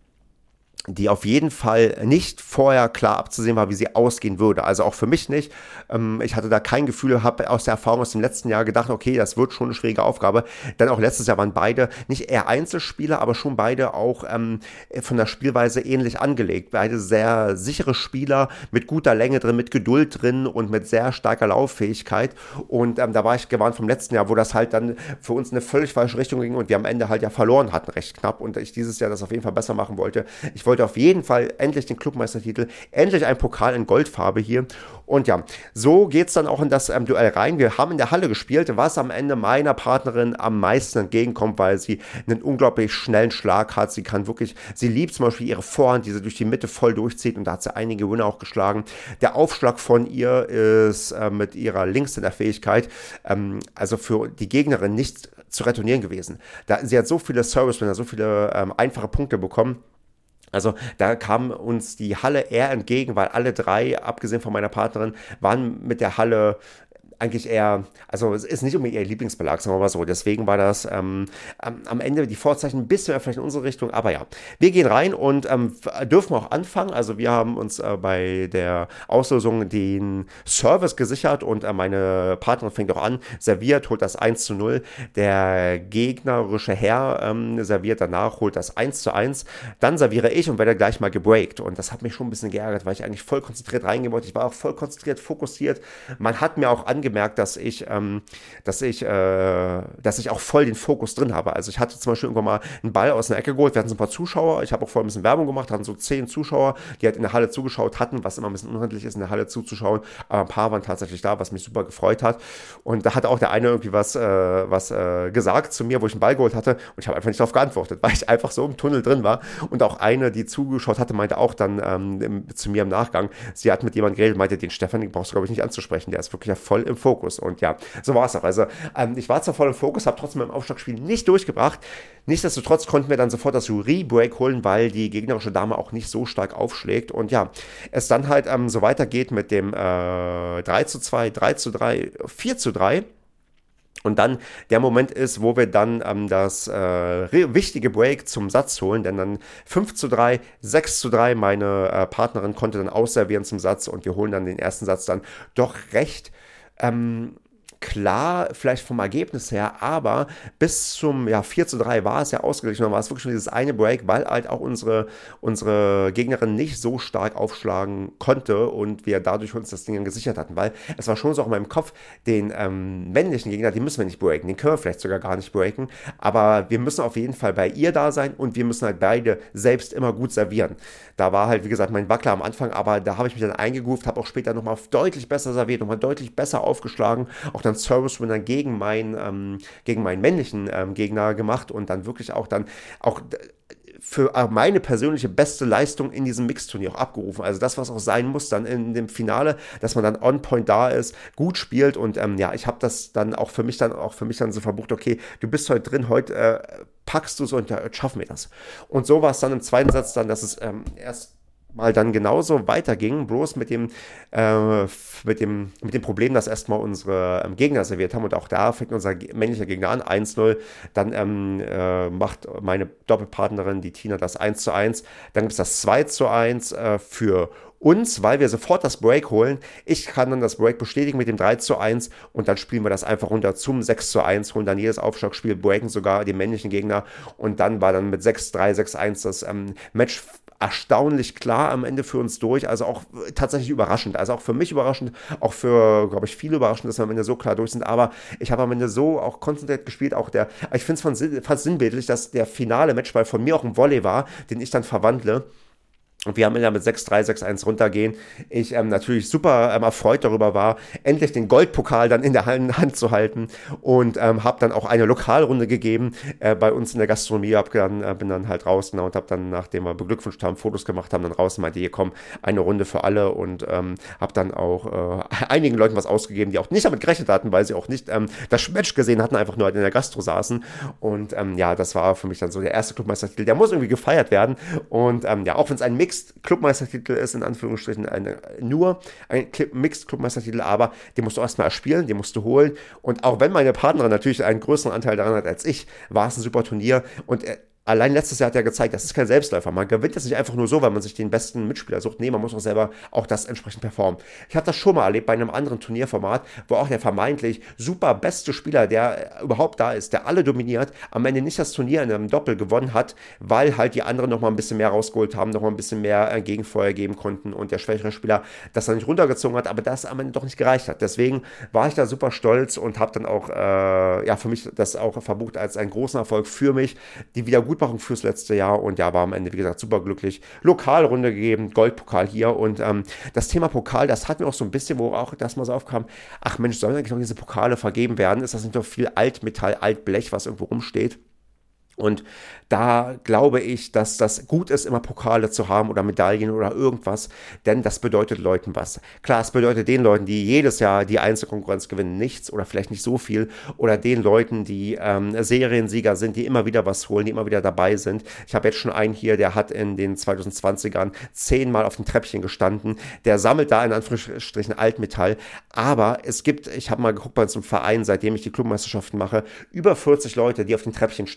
die auf jeden Fall nicht vorher klar abzusehen war, wie sie ausgehen würde. Also auch für mich nicht. Ähm, ich hatte da kein Gefühl, habe aus der Erfahrung aus dem letzten Jahr gedacht, okay, das wird schon eine schwierige Aufgabe. Denn auch letztes Jahr waren beide nicht eher Einzelspieler, aber schon beide auch ähm, von der Spielweise ähnlich angelegt. Beide sehr sichere Spieler mit guter Länge drin, mit Geduld drin und mit sehr starker Lauffähigkeit. Und ähm, da war ich gewarnt vom letzten Jahr, wo das halt dann für uns in eine völlig falsche Richtung ging und wir am Ende halt ja verloren hatten, recht knapp. Und ich dieses Jahr das auf jeden Fall besser machen wollte. Ich wollte auf jeden Fall endlich den Clubmeistertitel, endlich ein Pokal in Goldfarbe hier. Und ja, so geht es dann auch in das ähm, Duell rein. Wir haben in der Halle gespielt, was am Ende meiner Partnerin am meisten entgegenkommt, weil sie einen unglaublich schnellen Schlag hat. Sie kann wirklich, sie liebt zum Beispiel ihre Vorhand, die sie durch die Mitte voll durchzieht und da hat sie einige Winner auch geschlagen. Der Aufschlag von ihr ist äh, mit ihrer Linkshänder-Fähigkeit, ähm, also für die Gegnerin nicht zu retournieren gewesen. Da, sie hat so viele Service-Winner, so viele ähm, einfache Punkte bekommen. Also da kam uns die Halle eher entgegen, weil alle drei, abgesehen von meiner Partnerin, waren mit der Halle eigentlich eher, also es ist nicht unbedingt ihr Lieblingsbelag, sagen wir mal so. Deswegen war das ähm, am Ende die Vorzeichen ein bisschen vielleicht in unsere Richtung, aber ja. Wir gehen rein und ähm, dürfen auch anfangen. Also wir haben uns äh, bei der Auslosung den Service gesichert und äh, meine Partnerin fängt auch an, serviert, holt das eins zu null. Der gegnerische Herr ähm, serviert danach, holt das eins zu eins. Dann serviere ich und werde gleich mal gebreakt. Und das hat mich schon ein bisschen geärgert, weil ich eigentlich voll konzentriert reingehen wollte. Ich war auch voll konzentriert, fokussiert. Man hat mir auch angefangen, gemerkt, dass ich, ähm, dass ich, äh, dass ich auch voll den Fokus drin habe. Also ich hatte zum Beispiel irgendwann mal einen Ball aus einer Ecke geholt, wir hatten so ein paar Zuschauer, ich habe auch vorher ein bisschen Werbung gemacht, hatten so zehn Zuschauer, die halt in der Halle zugeschaut hatten, was immer ein bisschen unhandlich ist, in der Halle zuzuschauen, aber ein paar waren tatsächlich da, was mich super gefreut hat. Und da hatte auch der eine irgendwie was, äh, was äh, gesagt zu mir, wo ich einen Ball geholt hatte, und ich habe einfach nicht darauf geantwortet, weil ich einfach so im Tunnel drin war. Und auch eine, die zugeschaut hatte, meinte auch dann ähm, im, zu mir im Nachgang, sie hat mit jemandem geredet, meinte, den Stefan, den brauchst du, glaube ich, nicht anzusprechen, der ist wirklich ja voll im Fokus. Und ja, so war es auch. Also ähm, ich war zwar voll im Fokus, habe trotzdem im Aufschlagspiel nicht durchgebracht. Nichtsdestotrotz konnten wir dann sofort das Jury-Break holen, weil die gegnerische Dame auch nicht so stark aufschlägt. Und ja, es dann halt ähm, so weitergeht mit dem äh, drei zu zwei, drei zu drei, vier zu drei. Und dann der Moment ist, wo wir dann ähm, das äh, wichtige Break zum Satz holen, denn dann fünf zu drei, sechs zu drei, meine äh, Partnerin konnte dann ausservieren zum Satz und wir holen dann den ersten Satz dann doch recht ähm, klar, vielleicht vom Ergebnis her, aber bis zum ja, vier zu drei war es ja ausgeglichen, dann war es wirklich nur dieses eine Break, weil halt auch unsere, unsere Gegnerin nicht so stark aufschlagen konnte und wir dadurch uns das Ding dann gesichert hatten, weil es war schon so auch in meinem Kopf, den ähm, männlichen Gegner, den müssen wir nicht breaken, den können wir vielleicht sogar gar nicht breaken, aber wir müssen auf jeden Fall bei ihr da sein und wir müssen halt beide selbst immer gut servieren. Da war halt, wie gesagt, mein Wackler am Anfang, aber da habe ich mich dann eingegroovt, habe auch später nochmal deutlich besser serviert, nochmal deutlich besser aufgeschlagen, auch dann Service-Winner gegen meinen, ähm, gegen meinen männlichen ähm, Gegner gemacht und dann wirklich auch dann auch für meine persönliche beste Leistung in diesem Mixturnier auch abgerufen. Also das, was auch sein muss dann in dem Finale, dass man dann on point da ist, gut spielt und ähm, ja, ich habe das dann auch für mich dann auch für mich dann so verbucht, okay, du bist heute drin, heute äh, packst du es und ja, schaffen wir das. Und so war es dann im zweiten Satz dann, dass es ähm, erst mal dann genauso weiterging, bloß mit dem, äh, mit dem, mit dem Problem, dass erstmal unsere ähm, Gegner serviert haben und auch da fängt unser männlicher Gegner an, eins null, dann ähm, äh, macht meine Doppelpartnerin, die Tina, das eins zu eins, dann gibt es das zwei zu eins äh, für uns, weil wir sofort das Break holen. Ich kann dann das Break bestätigen mit dem drei zu eins und dann spielen wir das einfach runter zum sechs zu eins, holen dann jedes Aufschlagspiel, breaken sogar den männlichen Gegner und dann war dann mit sechs drei, sechs eins das ähm, Match erstaunlich klar am Ende für uns durch, also auch tatsächlich überraschend, also auch für mich überraschend, auch für, glaube ich, viele überraschend, dass wir am Ende so klar durch sind, aber ich habe am Ende so auch konzentriert gespielt, auch der, ich finde es fast sinnbildlich, dass der finale Matchball von mir auch ein Volley war, den ich dann verwandle. Und wir haben ja mit sechs drei, sechs eins runtergehen. Ich ähm, natürlich super ähm, erfreut darüber war, endlich den Goldpokal dann in der Hand zu halten und ähm, habe dann auch eine Lokalrunde gegeben äh, bei uns in der Gastronomie. Hab dann, äh, bin dann halt raus und habe dann, nachdem wir beglückwünscht haben, Fotos gemacht haben, dann raus und meinte, hier komm, eine Runde für alle und ähm, habe dann auch äh, einigen Leuten was ausgegeben, die auch nicht damit gerechnet hatten, weil sie auch nicht ähm, das Match gesehen hatten, einfach nur halt in der Gastro saßen. Und ähm, ja, das war für mich dann so der erste Clubmeistertitel. Der muss irgendwie gefeiert werden und ähm, ja, auch wenn es ein Mix Clubmeistertitel ist, in Anführungsstrichen eine, nur ein Mixed-Clubmeistertitel, aber den musst du erstmal erspielen, den musst du holen. Und auch wenn meine Partnerin natürlich einen größeren Anteil daran hat als ich, war es ein super Turnier. Und äh, allein letztes Jahr hat er gezeigt, das ist kein Selbstläufer. Man gewinnt das nicht einfach nur so, weil man sich den besten Mitspieler sucht. Nee, man muss auch selber auch das entsprechend performen. Ich habe das schon mal erlebt bei einem anderen Turnierformat, wo auch der vermeintlich super beste Spieler, der überhaupt da ist, der alle dominiert, am Ende nicht das Turnier in einem Doppel gewonnen hat, weil halt die anderen noch mal ein bisschen mehr rausgeholt haben, noch mal ein bisschen mehr Gegenfeuer geben konnten und der schwächere Spieler das dann nicht runtergezogen hat, aber das am Ende doch nicht gereicht hat. Deswegen war ich da super stolz und habe dann auch äh, ja für mich das auch verbucht als einen großen Erfolg für mich, die Wiedergutmachung fürs letzte Jahr und ja, war am Ende, wie gesagt, super glücklich. Lokalrunde gegeben, Goldpokal hier und ähm, das Thema Pokal, das hatten wir auch so ein bisschen, wo auch das mal so aufkam, ach Mensch, sollen eigentlich noch diese Pokale vergeben werden? Ist das nicht noch viel Altmetall, Altblech, was irgendwo rumsteht? Und da glaube ich, dass das gut ist, immer Pokale zu haben oder Medaillen oder irgendwas, denn das bedeutet Leuten was. Klar, es bedeutet den Leuten, die jedes Jahr die Einzelkonkurrenz gewinnen, nichts oder vielleicht nicht so viel, oder den Leuten, die ähm, Seriensieger sind, die immer wieder was holen, die immer wieder dabei sind. Ich habe jetzt schon einen hier, der hat in den zwanzig zwanzigern zehnmal auf dem Treppchen gestanden, der sammelt da in Anführungsstrichen Altmetall, aber es gibt, ich habe mal geguckt bei uns im Verein, seitdem ich die Clubmeisterschaften mache, über vierzig Leute, die auf den Treppchen standen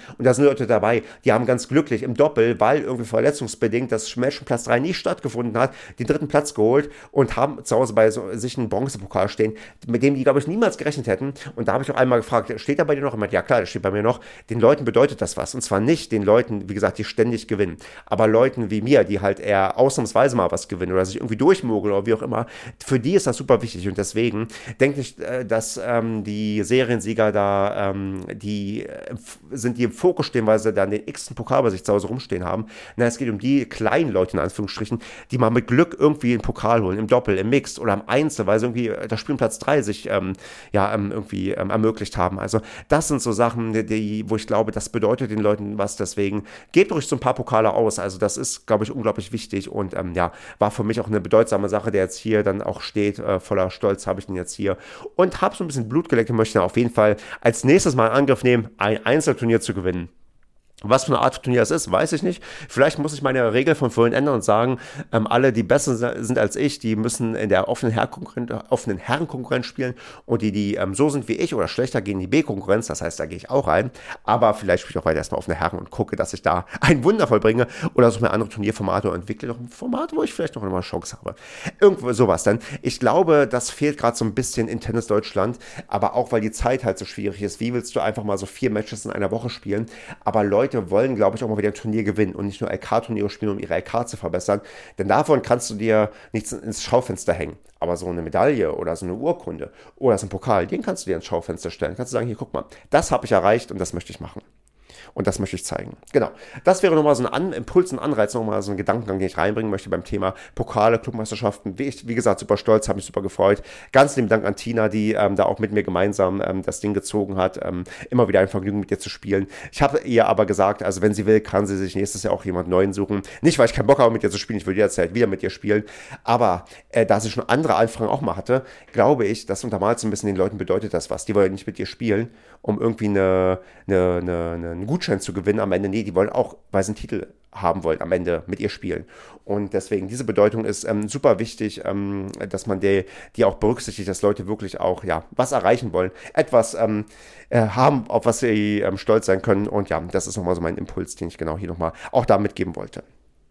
Und da sind Leute dabei, die haben ganz glücklich im Doppel, weil irgendwie verletzungsbedingt das Match Platz drei nicht stattgefunden hat, den dritten Platz geholt und haben zu Hause bei so, sich einen Bronzepokal stehen, mit dem die, glaube ich, niemals gerechnet hätten. Und da habe ich auch einmal gefragt, steht er bei dir noch? Ich meinte, ja klar, das steht bei mir noch. Den Leuten bedeutet das was. Und zwar nicht den Leuten, wie gesagt, die ständig gewinnen, aber Leuten wie mir, die halt eher ausnahmsweise mal was gewinnen oder sich irgendwie durchmogeln oder wie auch immer, für die ist das super wichtig. Und deswegen denke ich, dass ähm, die Seriensieger da, ähm, die äh, sind, die im Fokus stehen, weil sie dann den x-ten Pokal bei sich zu Hause rumstehen haben. Na, es geht um die kleinen Leute, in Anführungsstrichen, die mal mit Glück irgendwie einen Pokal holen, im Doppel, im Mixed oder im Einzel, weil sie irgendwie das Spiel Platz drei sich ähm, ja, ähm, irgendwie ähm, ermöglicht haben. Also das sind so Sachen, die, wo ich glaube, das bedeutet den Leuten was. Deswegen gebt ruhig so ein paar Pokale aus. Also das ist, glaube ich, unglaublich wichtig und ähm, ja, war für mich auch eine bedeutsame Sache, der jetzt hier dann auch steht. Äh, voller Stolz habe ich den jetzt hier und habe so ein bisschen Blut geleckt und möchte auf jeden Fall als nächstes mal in Angriff nehmen, ein Einzelturnier zu gewinnen. Was für eine Art Turnier es ist, weiß ich nicht. Vielleicht muss ich meine Regel von vorhin ändern und sagen, ähm, alle, die besser sind als ich, die müssen in der offenen, Herrenkonkurrenz, offenen Herrenkonkurrenz spielen und die, die ähm, so sind wie ich oder schlechter, gehen in die B-Konkurrenz. Das heißt, da gehe ich auch rein. Aber vielleicht spiele ich auch weiter erstmal offene Herren und gucke, dass ich da ein Wunder vollbringe oder suche mir andere Turnierformate und entwickle noch ein Format, wo ich vielleicht noch eine Chance habe. Irgendwo sowas dann. Ich glaube, das fehlt gerade so ein bisschen in Tennis Deutschland, aber auch, weil die Zeit halt so schwierig ist. Wie willst du einfach mal so vier Matches in einer Woche spielen? Aber Leute, wollen, glaube ich, auch mal wieder ein Turnier gewinnen und nicht nur L K-Turniere spielen, um ihre L K zu verbessern. Denn davon kannst du dir nichts ins Schaufenster hängen. Aber so eine Medaille oder so eine Urkunde oder so ein Pokal, den kannst du dir ins Schaufenster stellen. Kannst du sagen, hier, guck mal, das habe ich erreicht und das möchte ich machen. Und das möchte ich zeigen. Genau. Das wäre nochmal so ein An- Impuls, ein Anreiz, nochmal so ein Gedankengang, den ich reinbringen möchte beim Thema Pokale, Clubmeisterschaften. Wie, ich, wie gesagt, super stolz, habe mich super gefreut. Ganz lieben Dank an Tina, die ähm, da auch mit mir gemeinsam ähm, das Ding gezogen hat. Ähm, immer wieder ein Vergnügen, mit ihr zu spielen. Ich habe ihr aber gesagt, also wenn sie will, kann sie sich nächstes Jahr auch jemand Neuen suchen. Nicht, weil ich keinen Bock habe, mit ihr zu spielen. Ich will jederzeit wieder mit ihr spielen. Aber äh, da sie schon andere Anfragen auch mal hatte, glaube ich, das untermalt so ein bisschen den Leuten, bedeutet das was. Die wollen nicht mit ihr spielen, um irgendwie eine, eine, eine, eine, einen Gutschein zu gewinnen am Ende. Nee, die wollen auch, weil sie einen Titel haben wollen, am Ende mit ihr spielen. Und deswegen, diese Bedeutung ist ähm, super wichtig, ähm, dass man die, die auch berücksichtigt, dass Leute wirklich auch, ja, was erreichen wollen, etwas ähm, äh, haben, auf was sie ähm, stolz sein können. Und ja, das ist nochmal so mein Impuls, den ich genau hier nochmal auch da mitgeben wollte.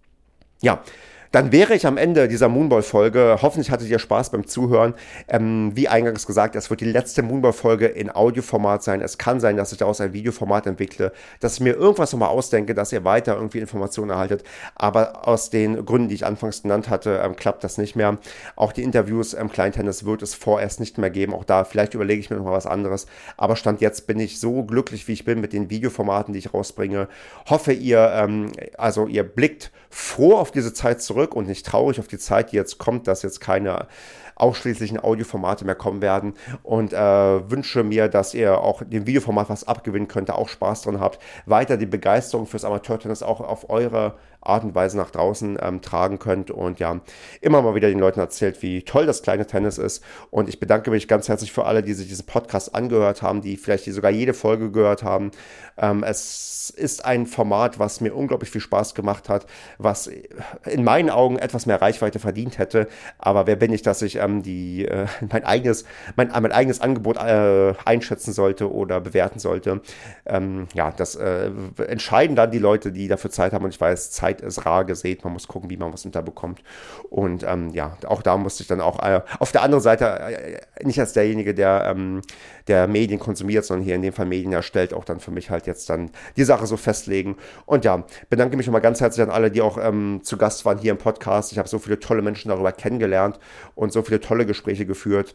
Ja, dann wäre ich am Ende dieser Moonball-Folge. Hoffentlich hattet ihr Spaß beim Zuhören. Ähm, wie eingangs gesagt, es wird die letzte Moonball-Folge in Audioformat sein. Es kann sein, dass ich daraus ein Videoformat entwickle, dass ich mir irgendwas nochmal ausdenke, dass ihr weiter irgendwie Informationen erhaltet. Aber aus den Gründen, die ich anfangs genannt hatte, ähm, klappt das nicht mehr. Auch die Interviews im Kleintennis wird es vorerst nicht mehr geben. Auch da, vielleicht überlege ich mir nochmal was anderes. Aber Stand jetzt bin ich so glücklich, wie ich bin mit den Videoformaten, die ich rausbringe. Hoffe ihr, ähm, also ihr blickt froh auf diese Zeit zurück und nicht traurig auf die Zeit, die jetzt kommt, dass jetzt keine ausschließlichen Audioformate mehr kommen werden und äh, wünsche mir, dass ihr auch dem Videoformat was abgewinnen könnt, auch Spaß dran habt, weiter die Begeisterung fürs Amateurtennis auch auf eure Art und Weise nach draußen ähm, tragen könnt und ja, immer mal wieder den Leuten erzählt, wie toll das kleine Tennis ist und ich bedanke mich ganz herzlich für alle, die sich diesen Podcast angehört haben, die vielleicht sogar jede Folge gehört haben. Ähm, es ist ein Format, was mir unglaublich viel Spaß gemacht hat, was in meinen Augen etwas mehr Reichweite verdient hätte, aber wer bin ich, dass ich ähm, die, äh, mein, eigenes, mein, mein eigenes Angebot äh, einschätzen sollte oder bewerten sollte. Ähm, ja, das äh, entscheiden dann die Leute, die dafür Zeit haben und ich weiß, Zeit ist rar gesät, man muss gucken, wie man was unterbekommt und ähm, ja, auch da musste ich dann auch äh, auf der anderen Seite äh, nicht als derjenige, der, ähm, der Medien konsumiert, sondern hier in dem Fall Medien erstellt, auch dann für mich halt jetzt dann die Sache so festlegen und ja, bedanke mich nochmal ganz herzlich an alle, die auch ähm, zu Gast waren hier im Podcast. Ich habe so viele tolle Menschen darüber kennengelernt und so viele tolle Gespräche geführt.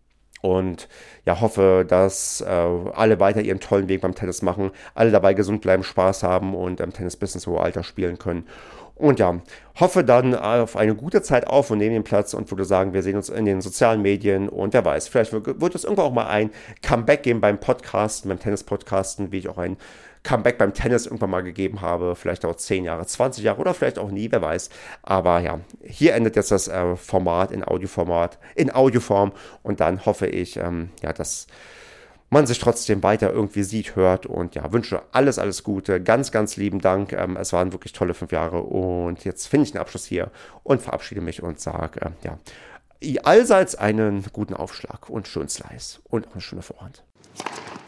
Und ja, hoffe, dass äh, alle weiter ihren tollen Weg beim Tennis machen, alle dabei gesund bleiben, Spaß haben und im Tennis bis ins hohe Alter spielen können. Und ja, hoffe dann auf eine gute Zeit auf und neben dem Platz und würde sagen, wir sehen uns in den sozialen Medien und wer weiß, vielleicht wird es irgendwann auch mal ein Comeback geben beim Podcasten, beim Tennis-Podcasten, wie ich auch ein Comeback beim Tennis irgendwann mal gegeben habe, vielleicht auch zehn Jahre, zwanzig Jahre oder vielleicht auch nie, wer weiß. Aber ja, hier endet jetzt das äh, Format in Audioformat, in Audioform und dann hoffe ich, ähm, ja, dass man sich trotzdem weiter irgendwie sieht, hört und ja, wünsche alles, alles Gute. Ganz, ganz lieben Dank. Ähm, es waren wirklich tolle fünf Jahre und jetzt finde ich einen Abschluss hier und verabschiede mich und sage, äh, ja, allseits einen guten Aufschlag und schön Slice und auch eine schöne Vorhand.